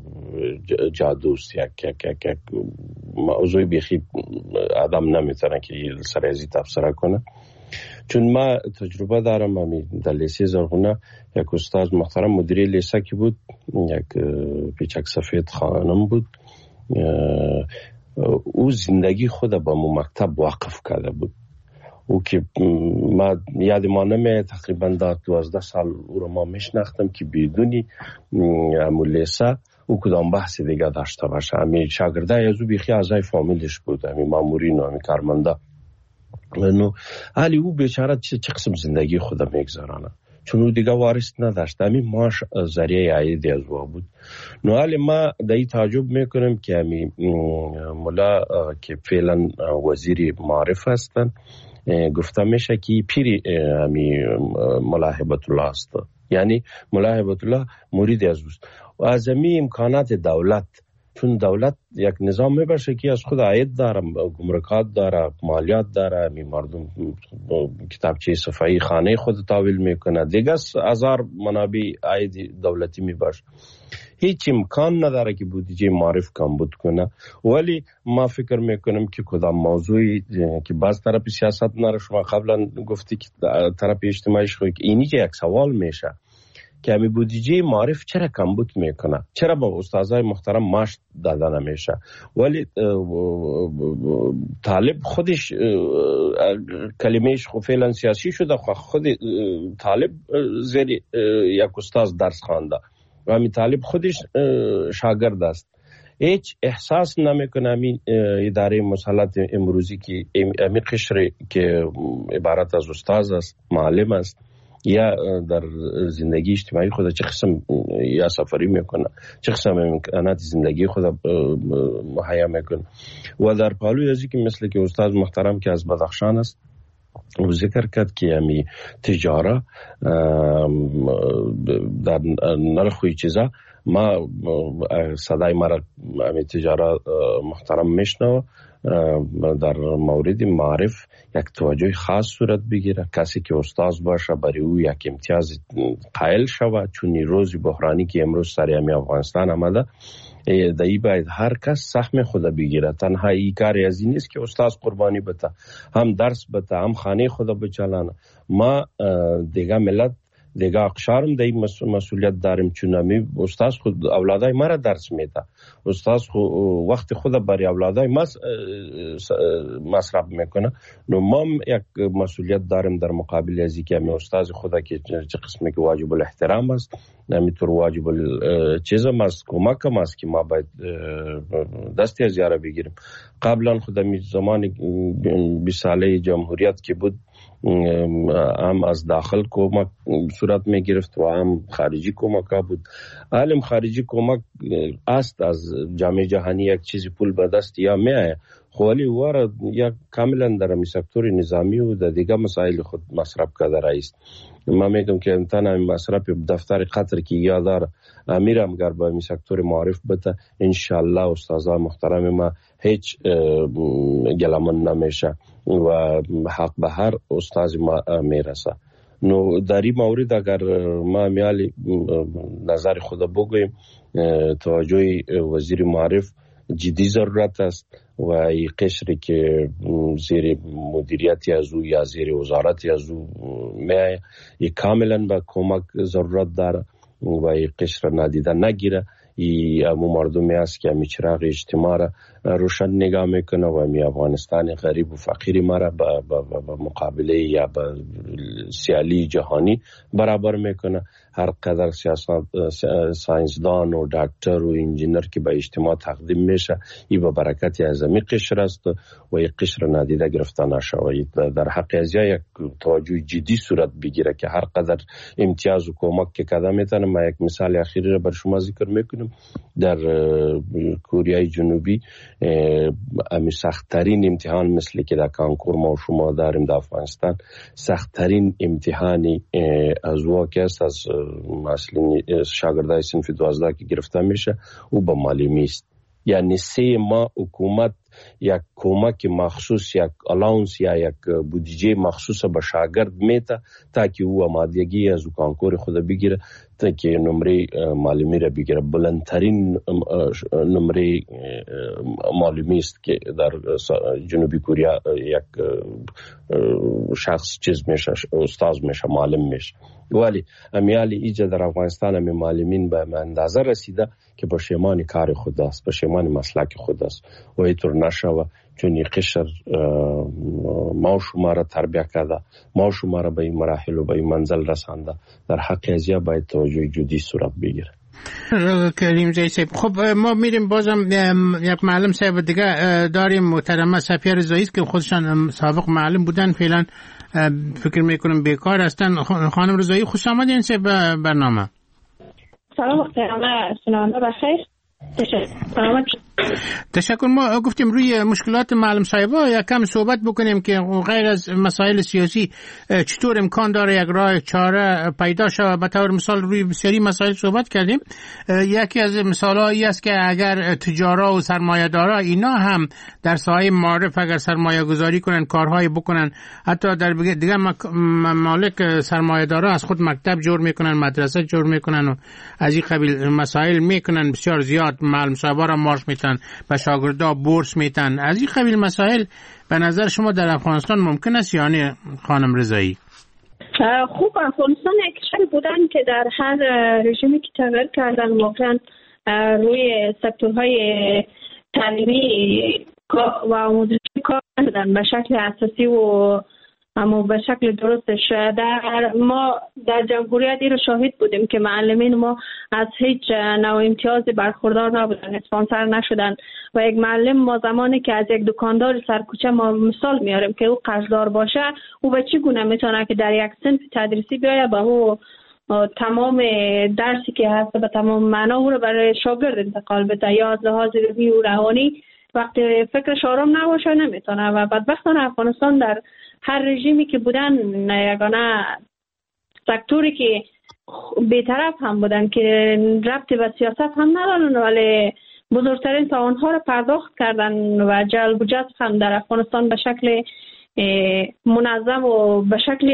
جادوست، یک یک یک یک موضوع بیخی آدم نمیتونه که سر ازی تفسیر کنه. چون ما تجربه دارم همین در لیسه زرغونه یک استاد محترم مدیری لیسه که بود، یک پیچک سفید خانم بود، او زندگی خود با مو مکتب واقف کرده بود. او که ما یاد ما نمیه تقریبا در دوازده سال او رو ما میشناختم که بدونی امو لیسه او کدام بحث دیگه داشته باشه. همین شاگرده از او بیخی اعضای فامیلش بود، همین مامورین و همین کارمنده. نو حالی او بیچاره چه قسم زندگی خود میگذرانه چون او دیگه وارث نداشت، همین معاش ذریعه عاید از او بود. نو حالی ما دایی تعجب میکنم که همین مولا که فعلا وزیر معارف هستن گفته میشه که پیری همین مولا هبت الله است یعنی ملا هیبت الله مرید از اوست و از این امکانات دولت، چون دولت یک نظام میباشه که از خود عاید داره، گمرکات داره، مالیات داره، می مردم کتابچه صفایی خانه خود تحویل میکنه، دیگه هزار منابع عاید دولتی میباشه. هیچ امکان نداره که بودجه معرف کمبود کنه. ولی ما فکر میکنم که کدام موضوعی که باز طرف سیاست نره، شما قبلا گفتی که طرف اجتماعیش خود اینی که یک سوال میشه که همی بودجه معرف چرا کمبود میکنه، چرا با استادای محترم معاش داده نمیشه. ولی طالب خودش کلمهش خود فعلا سیاسی شده، خود طالب زیر یک استاد درس خوانده و همین طالب خودش شاگرد است. هیچ احساس نمیکنه همین اداره مسلط امروزی که همین قشر که عبارت از استاد است، معلم است، یا در زندگی اجتماعی خود چه قسم یا سفری میکنه، چه قسم امکانات زندگی خود مهیا میکنه. و در پالوی ازی که مثل که استاد محترم که از بدخشان است و ذکر کرد که همی تجاره در نرخوی چیزا، ما صدای مرا همی تجاره محترم میشنو در مورد معرف یک توجه خاص صورت بگیره. کسی که استاد باشه برای او یک امتیاز قائل شود، چون روز بحرانی که امروز سر همی افغانستان آمده دایی باید هر کس سهم خود بگیره. تنها ای کاری از این نیست که استاد قربانی بته، هم درس بته، هم خانه خود بچلانه. ما دیگه ملت دیگه اقشارم دی مسئولیت داریم، چون همی استاد خود اولادای ما را درس میده، استاد خود وقت خود برای اولادای ما مصرف میکنه. نو ما یک مسئولیت داریم در مقابل ازی که همی استاد خود که چه قسمی که واجب الاحترام است، نمیتور واجب چیزم است، کمک هم است که ما باید دستی از یاره بگیریم. قبلا خود همی زمان بیست ساله جمهوریت که بود، هم از داخل کمک صورت می گرفت و هم خارجی کمک بود. علم خارجی کمک است از جامعه جهانی یک چیزی پول به دست یا می آید، ولی وارد یک کاملا در سکتور نظامی و در دیگه مسائل خود مصرف کرده رئیس. ما میگم که امتحان همین مصرف دفتر قطر که یادار امیرم گر با همین سکتور معرف بده، انشالله استازا محترم ما هیچ گلمان نمیشه و حق به هر استاز ما میرسه. نو در این مورد اگر ما میالی نظر خود بگویم، توجه وزیر معرف جدی ضرورت است و این قشری که زیر مدیریتی از او یا زیر وزارتی از او میای این کاملا به کمک ضرورت داره و این قشر نادیده نگیره. این امو مردمی است که همی چراغ اجتماع را روشن نگاه میکنه و همی افغانستان غریب و فقیری ما را با, با, با, با مقابله یا با سیالی جهانی برابر میکنه. هر قدر سیاست ساینسدان و دکتر و انجینر که به اجتماع تقدیم میشه، این با برکتی از همی قشر است و این قشر نادیده گرفته نشود. در حق ازیا یک توجه جدی صورت بگیره که هر قدر امتیاز و کمک که کده میتونه. ما یک مثال اخیری را بر شما ذکر میکنم. در کره جنوبی امی سخت‌ترین امتحان مثل که در کانکور ما و شما داریم در افغانستان، سخت‌ترین امتحانی از واقع است از مثلا شاگردای صنف دوازده که گرفته میشه او با معلمی است. یعنی سه ماه حکومت یک کمک مخصوص، یک الاونس یا یک بودجه مخصوص به شاگرد میته تا که او آمادگی از کانکور خود بگیره، تا که نمره معلمی را بگیره. بلندترین نمره معلمی است که در جنوبی کره یک شخص چیز میشه، استاد میشه، معلم میشه. ولی امیالی ایجا در افغانستان همی معلمین به اندازه رسیده که با شیمان کار خود است، با شیمان مسلک خود است و اینطور نشوه. چون این قشر ما شما را تربیه کرده، ما شما را به این مراحل و به این منزل رسانده. در حق ازیا باید توجه جدی صورت بگیره. کریم زی صاحب، خب ما میریم بازم یک معلم صاحب دیگه داریم، محترمه صفیه رضایی که خودشان سابق معلم بودن، فعلا فکر میکنم بیکار هستن. خانم رضایی خوش آمدین به برنامه. سلام محترمه، شنونده بخیر. تشکر. ما گفتیم روی مشکلات معلم صاحبا یک کم صحبت بکنیم که غیر از مسائل سیاسی چطور امکان داره یک راه چاره پیدا شود. به طور مثال روی بسیاری مسائل صحبت کردیم. یکی از مثالایی است که اگر تجارا و سرمایه‌دارا اینا هم در ساحه معارف اگر سرمایه گذاری کنن، کارهای بکنن، حتی در دیگه ممالک سرمایه‌دارا از خود مکتب جور میکنن، مدرسه جور میکنن و از این قبیل مسائل میکنن، بسیار زیاد معلم صاحبا را معاش میتن، به شاگردا بورس میتن. از این قبیل مسائل به نظر شما در افغانستان ممکن است یا نه خانم رضایی؟ خوب، افغانستان یک کشوری بودن که در هر رژیمی که تغییر کردن واقعا روی سکتورهای تعلیمی و آموزشی کار کردن به شکل اساسی و اما به شکل درستش. در ما در جمهوریت این رو شاهد بودیم که معلمین ما از هیچ نوع امتیازی برخوردار نبودن، اسپانسر نشدن و یک معلم ما زمانی که از یک دکاندار سرکوچه ما مثال میاریم که او قرضدار باشه، او به چی گونه میتونه که در یک صنف تدریسی بیایه به او تمام درسی که هست به تمام معنا او رو برای شاگرد انتقال بده، یا از لحاظ روحی و روانی وقتی فکرش آرام نباشه نمیتونه. و بدبختانه افغانستان در هر رژیمی که بودن یگانه سکتوری که بی‌طرف هم بودن که ربطی به سیاست هم ندارن ولی بزرگترین تاوان‌ها رو پرداخت کردن و جلب و جذب هم در افغانستان به شکل منظم و به شکل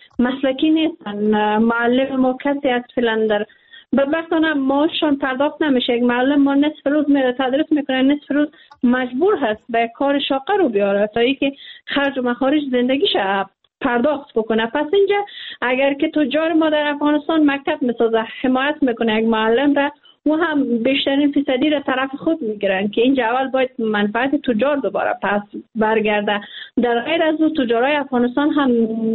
مسلکی نیستن. معلم ما کسی از فعلا در بدبختانه ماشون پرداخت نمیشه. یک معلم ما نصف روز میره تدریس میکنه، نصف روز مجبور هست به کار شاقه رو بیاره تا اینکه خرج و مخارج زندگیش پرداخت بکنه. پس اینجا اگر که تجار ما در افغانستان مکتب میسازه، حمایت میکنه یک معلم را، و هم بیشترین فیصدی را طرف خود میگیرن که اینجا اول باید منفعت تجار دوباره پس برگرده. در غیر از اون تجارای افغانستان هم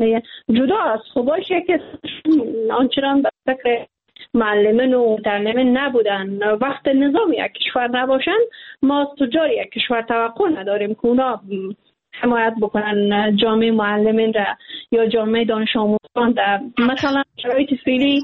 جدا است. خب باشه که آنچنان به فکر معلمین و متعلمین نبودن. وقت نظام یک کشور نباشن ما از تجار یک کشور توقع نداریم که اونا حمایت بکنن جامعه معلمین را یا جامعه دانش آموزان. در مثلا شرایط فعلی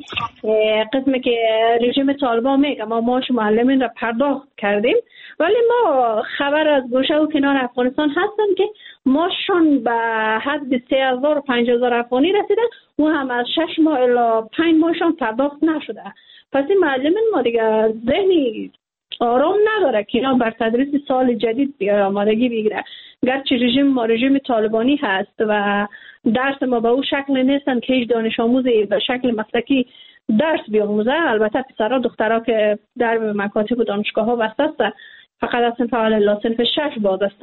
قسمی که رژیم طالبان میگه ما معاش معلمین را پرداخت کردیم، ولی ما خبر از گوشه و کنار افغانستان هستن که ماشون به حد سه هزار و پنج هزار افغانی رسیده و هم از شش ماه الی پنج ماهشون پرداخت نشده. پس این معلمین ما دیگه ذهنی آرام نداره که اینا بر تدریس سال جدید بیاره آمادگی بگیره. گرچه رژیم ما رژیم طالبانی هست و درس ما به اون شکل نیستن که هیچ دانش آموزی به شکل مسلکی درس بیاموزه. البته پسرها دخترها که در مکاتب و دانشگاه ها بسته است، فقط از صنف اول الی صنف شش باز است.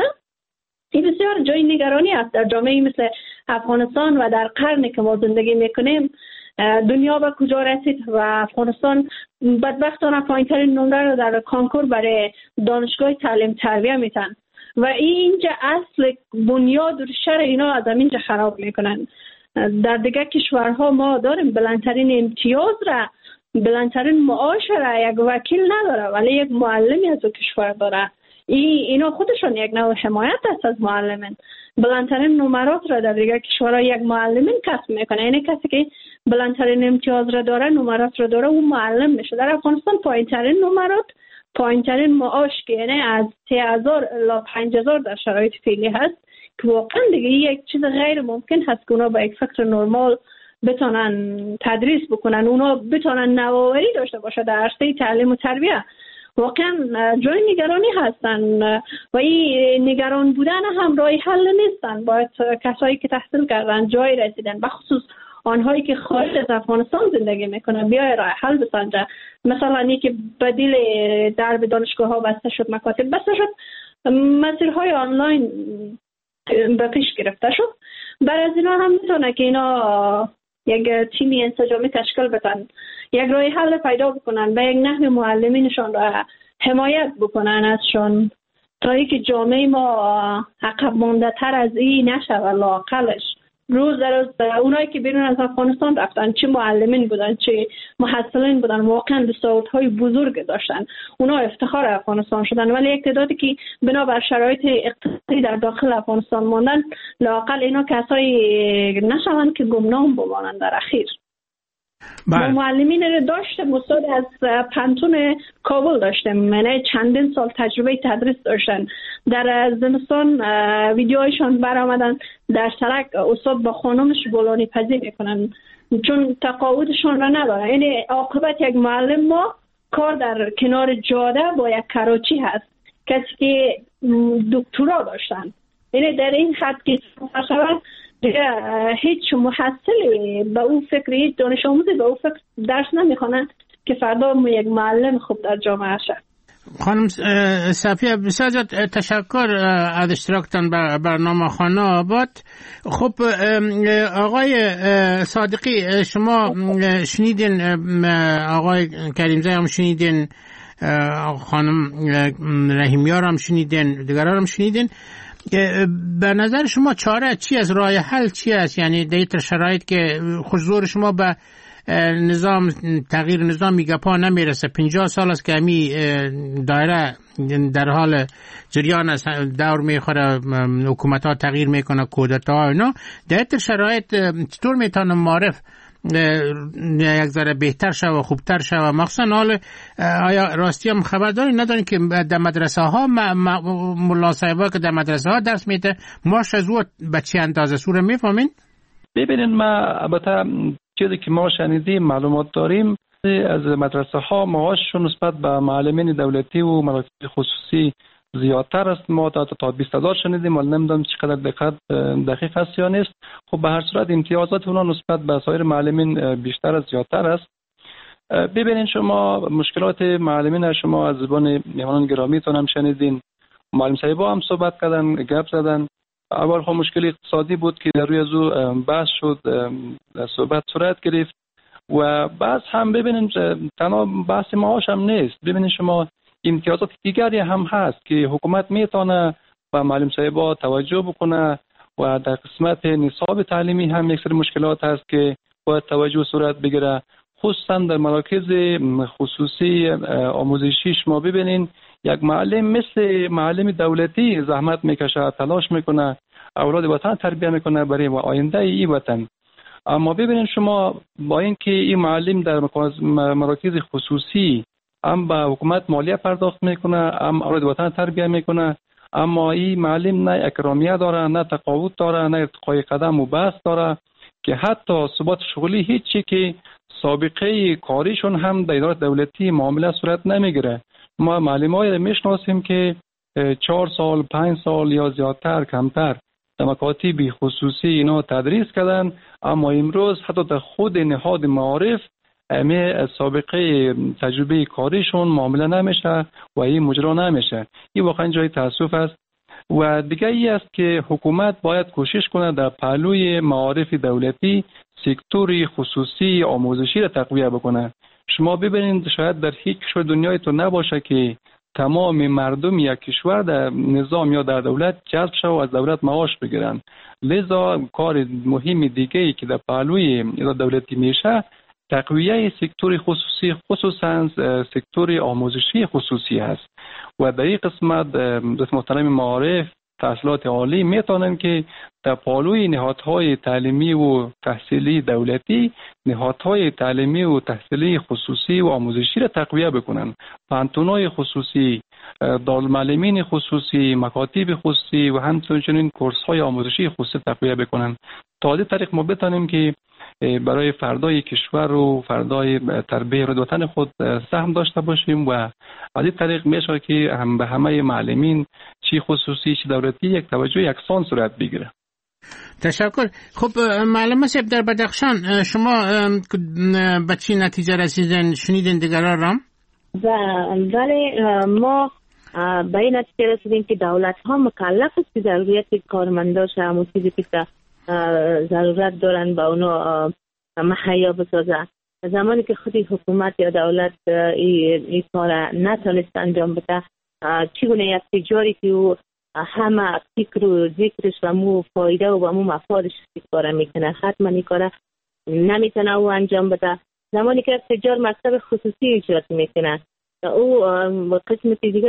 این بسیار جای نگرانی است در جامعه مثل افغانستان و در قرنی که ما زندگی میکنیم. دنیا به کجا رسید و افغانستان بدبختانه پایین‌ترین نمره رو در کانکور برای دانشگاه تعلیم تربیه میتن و اینجا اصل بنیاد و ریشه اینا از اینجا خراب میکنن. در دیگه کشورها ما داریم بلندترین امتیاز را، بلندترین معاش را یک وکیل نداره ولی یک معلمی از او کشور داره. ای اینا خودشون یک نوع حمایت است از معلمین. بلندترین نمرات را در دیگه کشورها یک معلمین کسب میکنه، یعنی کسی که بلندترین امتیاز را داره، نمرات را داره، اون معلم میشه. در افغانستان پایینترین نمرات، پایینترین معاش که یعنی از سه هزار الی پنج هزار در شرایط فعلی هست که واقعا دیگه یک چیز غیر ممکن هست که اونا با یک فکر نرمال بتونن تدریس بکنن، اونا بتونن نوآوری داشته باشه در عرصه تعلیم و تربیه. واقعا جای نگرانی هستن و این نگران بودن هم راه حل نیستن. باید کسایی که تحصیل کردن جای رسیدن، بخصوص آنهایی که خارج از افغانستان زندگی میکنن، بیای راه حل بسنجه. مثلا اینی که بدیل درب دانشگاه ها بسته شد، مکاتب بسته شد، مسیرهای آنلاین به پیش گرفته شد. برای از اینا هم میتونه که اینا یک تیمی انسجامی تشکیل بدن، یک راه حل پیدا بکنن و یک نحو معلمینشان را حمایت بکنن ازشان تا اینکه جامعه ما عقب مانده تر از این نشه و لااقلش روز در روز اونایی که بیرون از افغانستان رفتن، چه معلمین بودن چه محصلین بودن، واقعا دستاوردهای بزرگ داشتن، اونا افتخار افغانستان شدن. ولی یک تعدادی که بنابر شرایط اقتصادی در داخل افغانستان ماندن، لااقل اینا کسایی نشوند که گمنام بمانند در اخیر. ما معلمین رو داشتیم، استاد از پانتون کابل داشتیم، یعنی چندین سال تجربه تدریس داشتن. در زمستان ویدیوهایشان برآمدن در سرک استاد با خانمش گلانی پزی میکنن چون تقاعدشان را نداره. یعنی عاقبت یک معلم ما کار در کنار جاده با یک کراچی هست، کسی که دکترا داشتن. یعنی در این خط که شود دیگه هیچ محصلی به او فکر، هیچ دانش آموزی به او فکر درس نمیخوانند که فردا یک معلم خوب در جامعه شد. خانم صفیه بسیار تشکر از اشتراکتان بر برنامه خانه آباد. خب آقای صادقی، شما شنیدین، آقای کریمزی هم شنیدین، خانم رحیمیار هم شنیدین، دیگران هم شنیدین. به نظر شما چاره چی است؟ راه حل چی است؟ یعنی در شرایط که حضور شما به نظام تغییر نظام میگه پا نمیرسه، پنجاه سال است که همی دایره در حال جریان است، دور میخوره، حکومت ها تغییر میکنه، کودتا ها اینا. در شرایط چطور میتونه معرف یک ذره بهتر شوه، خوبتر شوه؟ مخصوصا حال آیا راستی هم خبر دارین ندارین که در مدرسه ها ملا صاحبا که در مدرسه ها درس میده ماش از او به چه اندازه سوره میفهمین؟ ببینید، ما البته چیزی که ما شنیدیم معلومات داریم از مدرسه ها معاششون نسبت به معلمین دولتی و مراکز خصوصی زیادتر است. ما تا تا بیست هزار شنیدیم، ولی نمیدونم چقدر دقیق دقیق است یا نیست. خب به هر صورت امتیازات اونا نسبت به سایر معلمین بیشتر از زیادتر است. ببینید شما مشکلات معلمین شما از زبان مهمانان گرامیتون هم شنیدین، معلم صاحبا هم صحبت کردن، گپ زدن. اول خب مشکل اقتصادی بود که در روی از او بحث شد، صحبت صورت گرفت و بعض هم ببینید تنها بحث معاش هم نیست. ببینید شما امتیازات دیگری هم هست که حکومت میتونه و معلم صاحبا توجه بکنه و در قسمت نصاب تعلیمی هم یک سری مشکلات هست که باید توجه صورت بگیره، خصوصا در مراکز خصوصی آموزشی. شما ببینید یک معلم مثل معلم دولتی زحمت میکشه، تلاش میکنه، اولاد وطن تربیت میکنه برای آینده ای وطن. اما ببینید شما با اینکه این معلم در مراکز خصوصی هم به حکومت مالیه پرداخت میکنه، هم اولاد وطن تربیت میکنه، اما این معلم نه اکرامیه داره، نه تقاعد داره، نه ارتقای قدم و بست داره، که حتی ثبات شغلی هیچی که سابقه کاریشون هم در اداره دولتی معامله صورت نمیگیره. ما معلمای میشناسیم که چهار سال، پنج سال یا زیادتر کمتر در مکاتب خصوصی اینا تدریس کردن، اما امروز حتی در خود نهاد معارف امی سابقه تجربه کاریشون معامله نمیشه و این مجرا نمیشه. این واقعا جای تاسف است. و دیگه ای است که حکومت باید کوشش کنه در پهلوی معارف دولتی سکتور خصوصی آموزشی را تقویت بکنه. شما ببینید شاید در هیچ کشور دنیای تو نباشه که تمام مردم یک کشور در نظام یا در دولت جذب شو و از دولت معاش بگیرن. لذا کار مهم دیگه ای که در پهلوی دولتی میشه تقویه سکتور خصوصی، خصوصا سکتور آموزشی خصوصی هست. و در این قسمت دوست محترم معارف تحصیلات عالی میتونن که در پالوی نهادهای تعلیمی و تحصیلی دولتی نهادهای تعلیمی و تحصیلی خصوصی و آموزشی را تقویت بکنن. پانتونای خصوصی، دارالمعلمین خصوصی، مکاتب خصوصی و همچنین کورس‌های آموزشی خصوصی تقویت بکنن. تا از این طریق ما بتونیم که برای فردای کشور و فردای تربیت وطن خود سهم داشته باشیم و از این طریق میشه که هم به همه معلمین چی خصوصی چی دولتی یک توجه یکسان صورت بگیره. تشکر. خب معلم صاحب در بدخشان شما به چی نتیجه رسیدن؟ شنیدین دیگران رام؟ ولی ما به این نتیجه رسیدیم که دولت ها مکلف است که ضروریت کارمنداش همون چیزی که ضرورت دارن با اونو مهیا بسازن. زمانی که خودی حکومت یا دولت این کار نتونست انجام بده، چگونه یک تجاری که او همه فکر و ذکرش و مو فایده و مو مفادش کار میکنه، حتما این کار نمیتونه او انجام بده. زمانی که تجار مکتب خصوصی ایجاد میکنه، او قسمت دیگه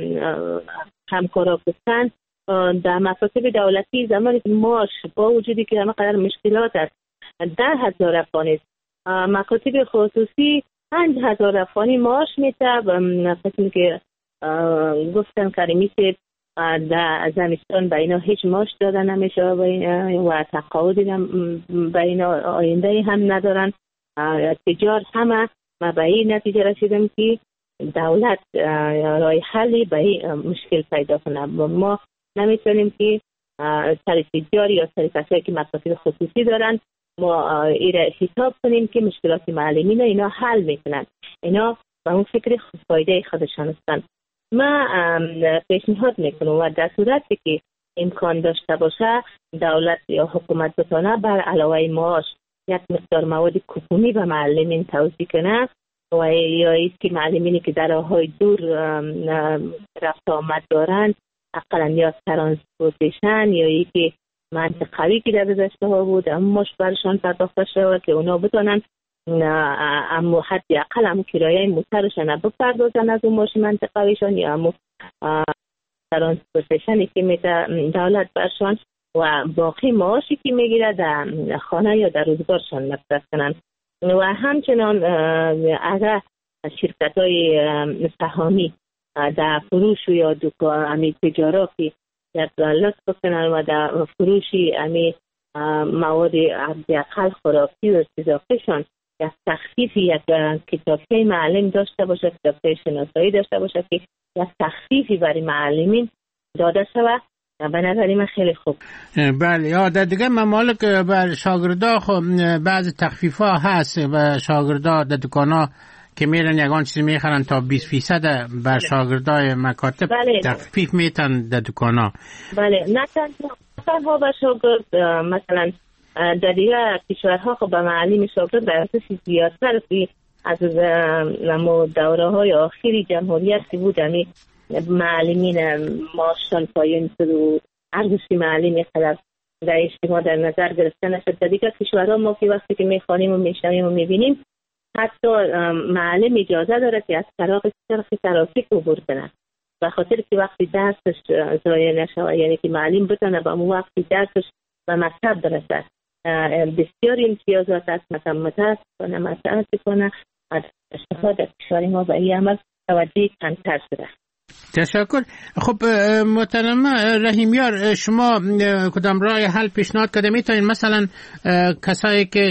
همکارا بستن در مکاتب دولتی، زمانی که ماش با وجودی که همه قدر مشکلات است، ده هزار افغانی است، مکاتب خصوصی پنج هزار افغانی معاش میده. قسمی که گفتن کریمی در زمستان به اینا هیچ معاش داده نمیشه و تقاعدی به اینا آینده هم ندارن. تجار همه ما به این نتیجه رسیدم که دولت رای حلی به این مشکل پیدا کنه. ما نمیتونیم که سر تجاری یا سر کسایی که مکاتب خصوصی دارن ما ایره حساب کنیم که مشکلات معلمین اینا حل میکنن. اینا به اون فکر فایده خودشان هستند. ما پیشنهاد میکنم و در صورتی که امکان داشته باشه دولت یا حکومت بتونه بر علاوه معاش یک مقدار مواد کوپونی به معلمین توزیع کنه و یا ایست که معلمینی که در راههای دور رفت آمد دارند اقلا یا ترانسپورتیشن یا یکی منطقوی که در گذشته ها بود اما ماش برشان پرداخته شود که اونا بتونن اما حتی اقل هم کرایه موترشان بپردازن از اون ماش منطقویشان یا اما ترانسپورتیشنی که میده دولت برشان و باقی معاشی که میگیره در خانه یا در روزگارشان مصرف کنن. و همچنان اگر شرکت های سهامی در فروش یا دکان امی تجاراتی یک لطف کنن و در فروشی امی مواد اقل خوراکی و استضافهشان یک تخفیفی یک کتابچه معلم داشته باشه، کتابچه شناسایی داشته باشه که یک تخفیفی برای معلمین داده شود. به نظر من خیلی خوب. بله یا در دیگه ممالک بر شاگردا خب بعض تخفیف ها هست و شاگردا در دکان ها که میرن یگان چیزی میخرن تا بیست فیصد بر شاگردای مکاتب بله. تخفیف میتن در دکان ها. بله نه تنها به شاگرد مثلا در دیگه کشورها خب به معلم شاگرد در اساس زیادتر از دوره های آخری جمهوریت که بود یعنی معلمین معاششان پایین شد و ارزش معلم قدر در اجتماع در نظر گرفته نشد. در دیگر کشورها ما که وقتی که میخوانیم و میشنویم و میبینیم حتی معلم اجازه داره که از طرف طرف ترافیک عبور کنه به خاطر که وقتی درسش ضایع نشه یعنی که معلم بتونه به اون وقتی درسش به مکتب برسه. بسیار امتیازات است مثلا متاسفانه متاسفانه از استفاده کشوری ما به این عمل توجه کمتر شده. تشکر. خب محترم رحیمیار شما کدام راه حل پیشنهاد کرده میتونین مثلا کسایی که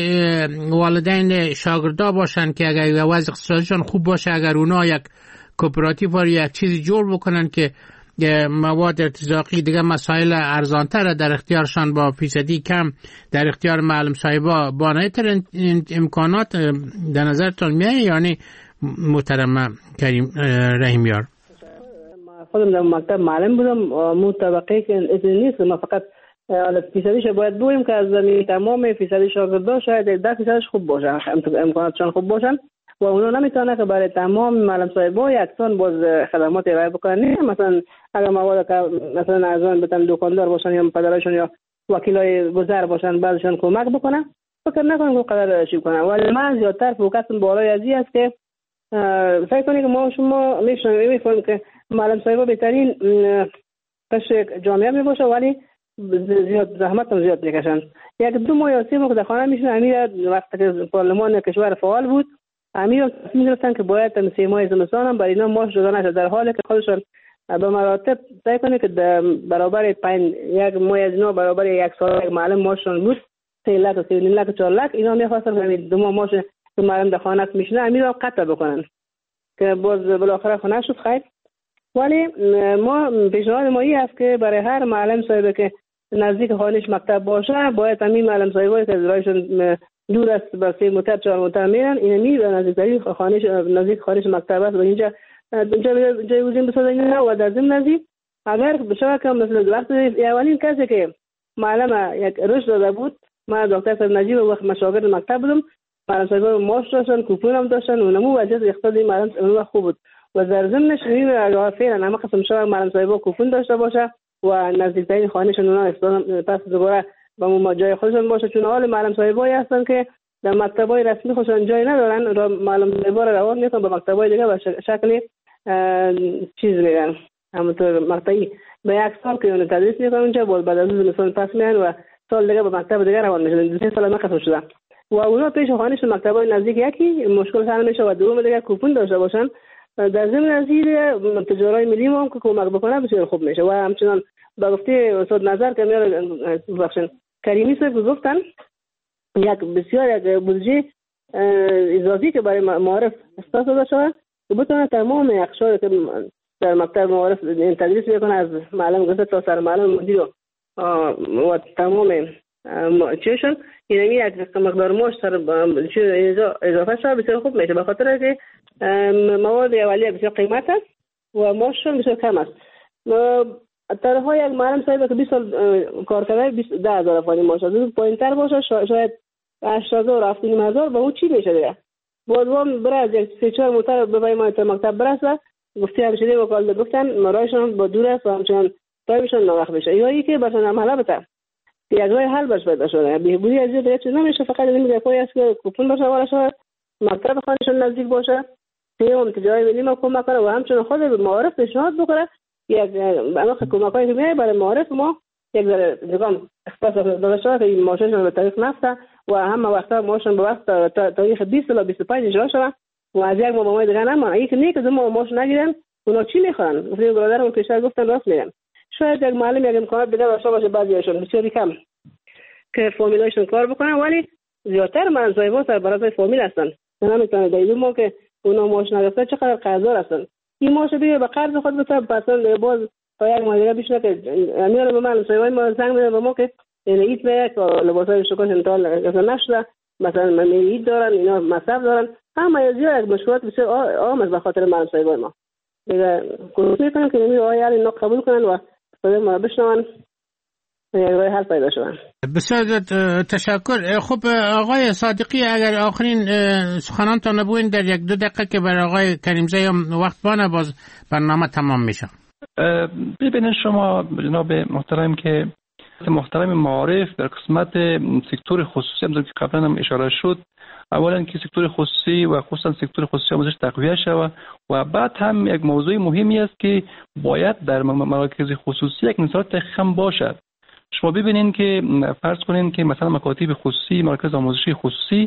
والدین شاگردا باشن که اگر وضع اقتصادیشون خوب باشه اگر اونا یک کوپراتیو یا یک چیزی جور بکنن که مواد ارتزاقی دیگه مسائل ارزانتر در اختیارشان با فیصدی کم در اختیار معلم صاحبا با نهایتر امکانات در نظرتون میاد یعنی محترم کریم رحیمیار؟ خودم در مکتب معلم بودم مو طبقه که اصلی نیست ما فقط فیصدیش باید بویم که از زمین تمام فیصدی شاگردا شاید ده فیصدش خوب باشن امکاناتشان خوب باشن و اونا نمیتونه که برای تمام معلم صاحبا یکسان باز خدمات ارائه بکنن. مثلا اگر مواد که مثلا ارزان بتن دکاندار باشن یا پدرشون یا وکیلای گذر باشن بعضشون کمک بکنن فکر نکنم که قدر شیب کنن. ولی من زیادتر فوکسم بالای ازی است که فکر کنید که ما شما میفهمیم که معلم صاحبا بهترین قشر جامعه می باشه ولی زیاد زحمت هم زیاد میکشن. یک دو ماه یا سه ماه در خانه میشن امیر وقتی که پارلمان کشور فعال بود امیر تصمیم گرفتن که باید سه ماه زمستان هم برای اینا معاش داده نشه در حالی که خودشون به مراتب سعی کنه که برابر پنج یک ماه از اینا برابر یک سال یک معلم معاششون بود سه لک و سه نیم لک و چهار لک اینا میخواستن که دو ماه معاش که معلم در خانه میشنه امیر رو قطع بکنن که باز بالاخره خانه شد خیر. ولی ما پیشنهاد ما این است که برای هر معلم صاحب که نزدیک خانهش مکتب باشه باید همین معلم صاحبایی که رایشون دور است با سه متر چهار متر میرن این می نزدیک خانهش نزدیک خانهش مکتب است و اینجا اینجا جای وزین بسازن و در ضمن نزدیک اگر بشه که مثلا وقت اولین کسی که معلم یک رشد داده بود ما دکتر صاحب نجیب وقت مشاغل مکتب بودم معلم صاحبا معاش داشتن کوپون هم داشتن و نمو وضعیت اقتصادی معلم اون خوب بود و در ضمنش این اگر فعلا همه قسم شده معلم صاحبا کوپون داشته باشه و نزدیکترین خانهشون اونا اصلا پس دوباره با ما جای خودشون باشه چون حال معلم صاحبایی هستن که در مکتبای رسمی خودشون جای ندارن را معلم صاحبا رو روان میکنن به مکتبای دیگه به شکل چیز میگن همونطور مقطعی به یک سال که اون تدریس میکنن اونجا بعد از اون سال پس میان و سال دیگه به مکتب دیگه روان میشن. دو سه سال ما خسته شدم و اونا پیش خانهشون مکتبای نزدیک یکی مشکل حل میشه و دوم دیگه کوپن داشته باشن. در ضمن از این تجارت ملی ما هم که کمک بکنه بسیار خوب میشه. و همچنان با گفته استاد نظر که میاره بخشن کریمی صاحب گفتن یک بسیار یک بودجه اضافی که برای معارف اساس داده شود که بتونه تمام اقشار که در مکتب معارف تدریس میکنه از معلم گذشته تا سر معلم مدیر و تمام چیشون اینمی یک مقدار ماش سر اضافه شد بسیار خوب میشه به خاطر که مواد اولیه بسیار قیمت است و ماششون بسیار کم است. طرحهای یک معلم صاحب که بیست سال کار کرده ده هزار افغانی ماش است پایین تر باشه شاید هشت هزار هفت نیم هزار به اون چی میشه دیگه بازوام برای از یک سه چهار موتر ببایی ما تا مکتب برسه گفتی همشده وکالت گفتن مرایشان با دور است و همچنان تایمشان ناوقت بشه یا ای که برسن عمله بته یک راه حل باش پیدا شده بهبودی از این چیز نمیشه فقط این دفعی است که کوپن باشه ولا شده مکتب خانهشون نزدیک باشه تیم تجاری ملی ما کمک کنه و همچنان خود به معارف پیشنهاد بکنه یک اما کمکایی که میای برای معارف ما یک ذره نظام اختصاص داده شده که این ماشینشون به تاریخ نفته و همه وقتا ماشین به وقت تاریخ بیست تا بیست و پنج اجرا شده و از یک ماه دیگه نمونه یک نیک از ما ماشین نگیرن اونا چی میخوان گفتم برادرم پیشتر گفتن راست میگن شاید یک معلم یک امکانات بده داشته باشه بعضیشون بسیار کم که فرمولایشون کار بکنن ولی زیادتر من زایبا سر برای فرمول هستن نمیتونه دیدو ما که اونا ماشین نگرفته چقدر قرضدار هستن این ماشین بیه به قرض خود بده پسند باز تا یک ماه دیگه بیشتر که میاره به من سایبای ما زنگ میده به ما که ایت به که لباسای شکاش انتقال نشده مثلا ممیت دارن اینا مصرف دارن همه از یک مشکلات بسیار عام است به خاطر معلم صاحبای ما دیگه کوشش میکنم که نمی آیا اینا قبول کنن و خود ما بشنون راه حل پیدا شود. بسیار تشکر. خب آقای صادقی اگر آخرین سخنانتان نبوین در یک دو دقیقه که برای آقای کریمزی هم وقت بانه باز برنامه تمام میشه. ببینید شما جناب محترم که محترم معارف در قسمت سکتور خصوصی همونطور که قبلا هم اشاره شد اولا که سکتور خصوصی و خصوصا سکتور خصوصی آموزش تقویت شود و بعد هم یک موضوع مهمی است که باید در مراکز خصوصی یک نظارت خم باشد. شما ببینید که فرض کنید که مثلا مکاتب خصوصی مراکز آموزشی خصوصی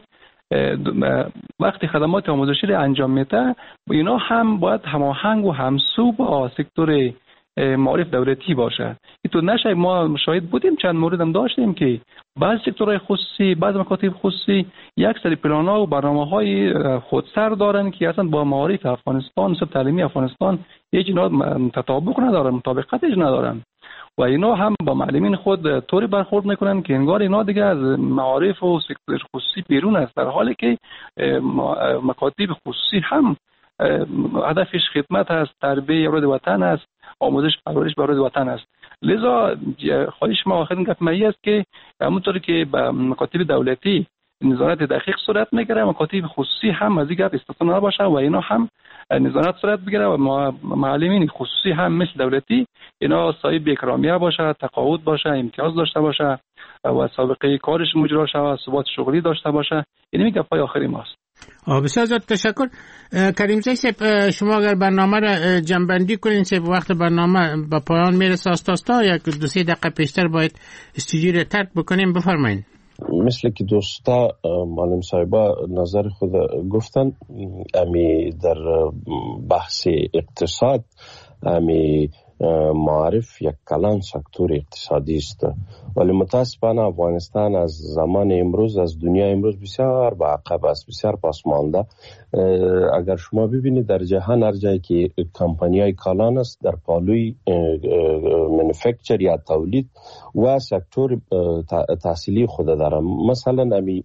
وقتی خدمات آموزشی را انجام میده اینا هم باید هماهنگ و همسو با سکتور معارف دولتی باشد. تو نشه ما شاهد بودیم چند مورد هم داشتیم که بعض سکتورهای خصوصی بعض مکاتب خصوصی یک سری پلان‌ها و برنامه‌های خودسر دارن که اصلا با معارف افغانستان نسبت تعلیمی افغانستان هیچ اینا تطابق ندارن مطابقتش ندارن و اینا هم با معلمین خود طوری برخورد میکنن که انگار اینا دیگه از معارف و سکتور خصوصی بیرون است در حالی که مکاتب خصوصی هم هدفش خدمت است تربیت اولاد وطن است آموزش پرورش برای وطن است. لذا خواهش ما آخرین گپ مایی است که همونطوری که به مکاتب دولتی نظارت دقیق صورت میگیره مکاتب خصوصی هم از این گپ استثنا نباشه و اینا هم نظارت صورت بگیره و معلمین خصوصی هم مثل دولتی اینا صاحب اکرامیه باشه تقاعد باشه امتیاز داشته باشه و سابقه کارش مجرا شود ثبات شغلی داشته باشه. این گپای آخری ماست. بسیار زیاد تشکر. کریمزی صاحب شما اگر برنامه را جنبندی کنین صاحب وقت برنامه به پایان میرسه استاستا یک دو سه دقیقه پیشتر باید استودیو را ترک بکنیم بفرمایید. مثل که دوستا معلم صاحبا نظر خود گفتن امی در بحث اقتصاد امی معارف یک کلان سکتور اقتصادی است ولی متاسفانه افغانستان از زمان امروز از دنیا امروز بسیار با عقب است بسیار پس مانده. اگر شما ببینید در جهان هر جایی که کمپانی‌های کلان است در پالوی مانیفکتچر یا تولید و سکتور تحصیلی خود دارم مثلا امی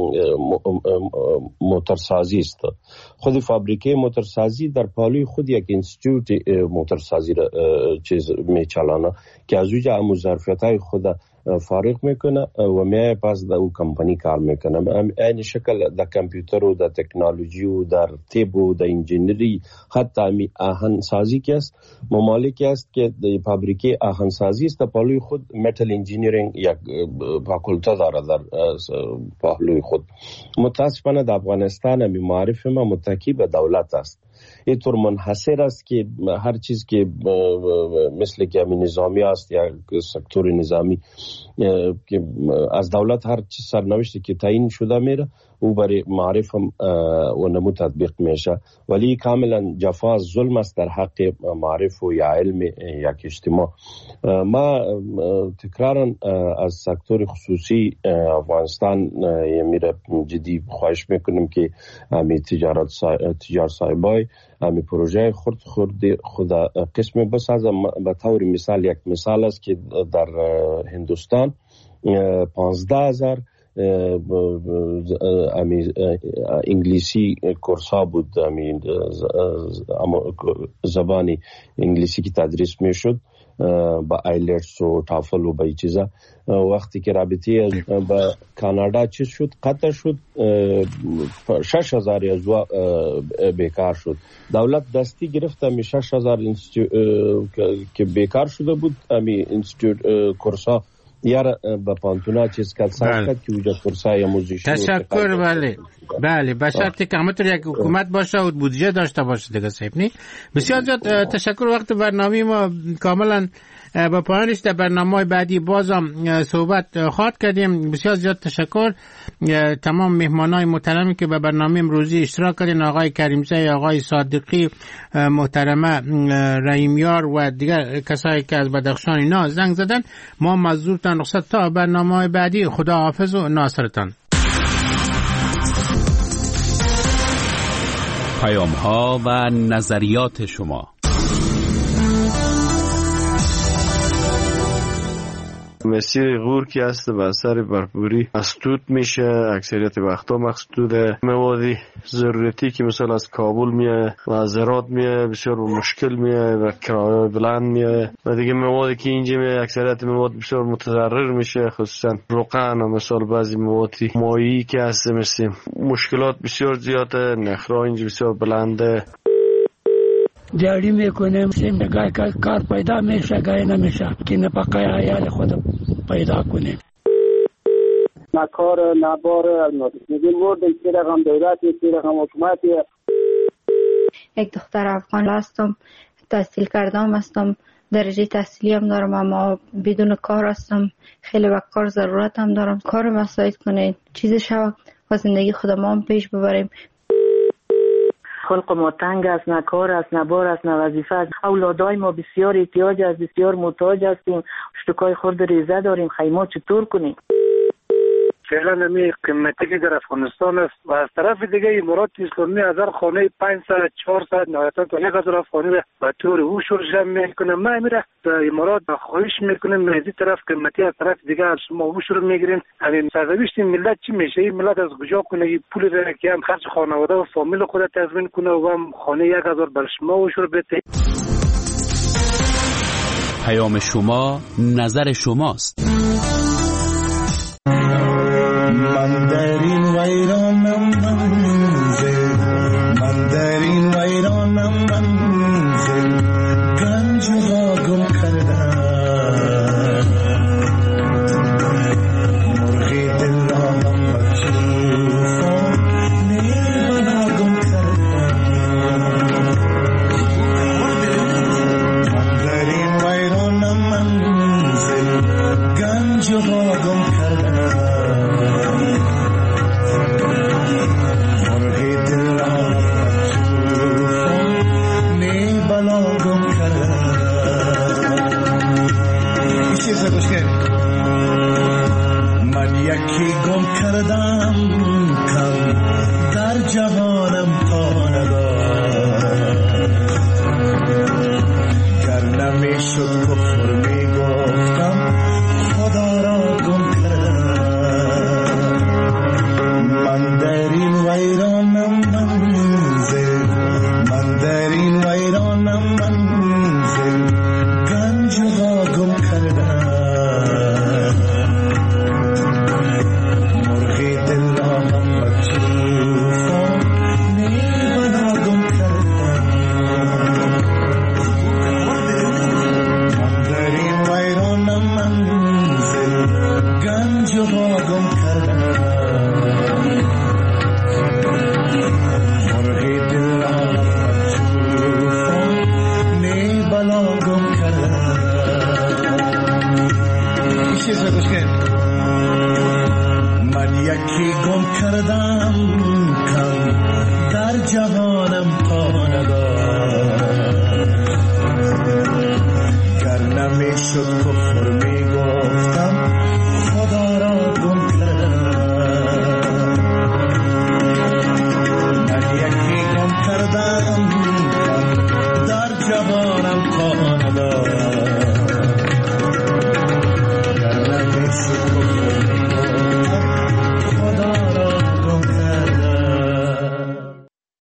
موتورسازی است خود فابریکه موتورسازی در پالوی خود یک انستیتوت موتورسازی چیز میچلانه که از اوجه همون ظرفیت‌های خود فارغ میکنه و میای پس در او کمپانی کار میکنه. این شکل در کامپیوتر و در تکنولوژی و در طب و در انجینری حتی امی آهن سازی که است ممالکی است که در فابریکه آهن سازی است پهلوی خود متل انجینیرینگ یک فاکولته داره در پهلوی خود. متاسفانه در افغانستان امی معارف ما متکی به دولت است اینطور منحصر است که هر چیز که مثل که همین نظامی است یا سکتور نظامی که از دولت هر چیز سرنوشتی که تعیین شده میره او برای معرف هم و نمو تطبیق میشه، ولی کاملا جفا ظلم است در حق معرف و یا علم یک اجتماع. ما تکرارا از سکتور خصوصی افغانستان میره جدی خواهش میکنیم که همی تجارت تجار صاحبای همی پروژه خورد خورد خود قسم بسازه. به طور مثال یک مثال است که در هندوستان پانزده هزار امی انگلیسی کورس ها بود، امی زبانی انگلیسی کی تدریس می شد با آیلتس و تافل و با چیزا. وقتی که رابطه با کانادا چیز شد قطع شد، شش هزار ازوا بیکار شد. دولت دستی گرفت امی شش هزار که بیکار شده بود امی اینستیتوت کورس ها یار با پانتونا چیز کرد ساخت که وجا کورسای آموزشی. تشکر. بله بله به شرطی که همونطور یک حکومت باشه و بودجه داشته باشه دیگه صاحب نی. بسیار زیاد تشکر. وقت برنامه ما کاملا با پایانش در برنامه بعدی بازم صحبت خواهد کردیم. بسیار زیاد تشکر تمام مهمانای محترمی که به برنامه امروزی اشتراک کردین، آقای کریمزی، آقای صادقی، محترمه رحیمیار و دیگر کسایی که از بدخشان اینا زنگ زدن. ما مزدورتان رخصت تا برنامه بعدی. خدا حافظ و ناصرتان. پیام ها و نظریات شما. مسیر غور که هست به اثر برفوری مسدود میشه، اکثریت وقتا مسدود. موادی ضرورتی که مثلا از کابل میه و از هرات میه بسیار مشکل میه و کرایه بلند میه و دیگه موادی که اینجا میه اکثریت مواد بسیار متضرر میشه، خصوصا روغن و مثلا بعضی موادی مایی که هست مثل مشکلات بسیار زیاده، نخرا اینجا بسیار بلنده. دیاری میکنیم سیم گای کار پیدا میشه گای نمیشه که نپقای عیال خود پیدا کنیم. نه کار نه بار میگیم مورد که رقم دولتی که رقم حکومتی. یک دختر افغان هستم، تحصیل کردم هستم، درجه تحصیلی هم دارم اما بدون کار هستم. خیلی وقت کار ضرورت هم دارم. کار مساعد کنید چیزی شو و زندگی خودم هم پیش ببریم. خلق ما تنگ است، نه کار است، نه بار است، نه وظیفه است. اولادای ما بسیار احتیاج است، بسیار محتاج هستیم. اشتکای خورد ریزه داریم. خیمه چطور کنیم؟ فعلا نمی قیمتی که در افغانستان است و از طرف دیگه امارات اسلامی هزار خانه پانصد چهارصد نهایتا تا یک هزار خانه به طور هوش جمع میکنه. ما میره در امارات خواهش میکنیم از این طرف قیمتی، از طرف دیگه از شما هوش رو میگیرین. همین سرنوشت ملت چی میشه؟ این ملت از کجا کنه این پول را که هم خرج خانواده و فامیل خود تضمین کنه و هم خانه یک هزار بر شما هوش رو بده. پیام شما نظر شماست. من در این ویرانم منزل، من در این ویرانم منزل، گنج را گم کردم، مرغی دل را هم بچوفان نیل را گم کردم. من در این ویرانم منزل، گنج را گم کردم. جهان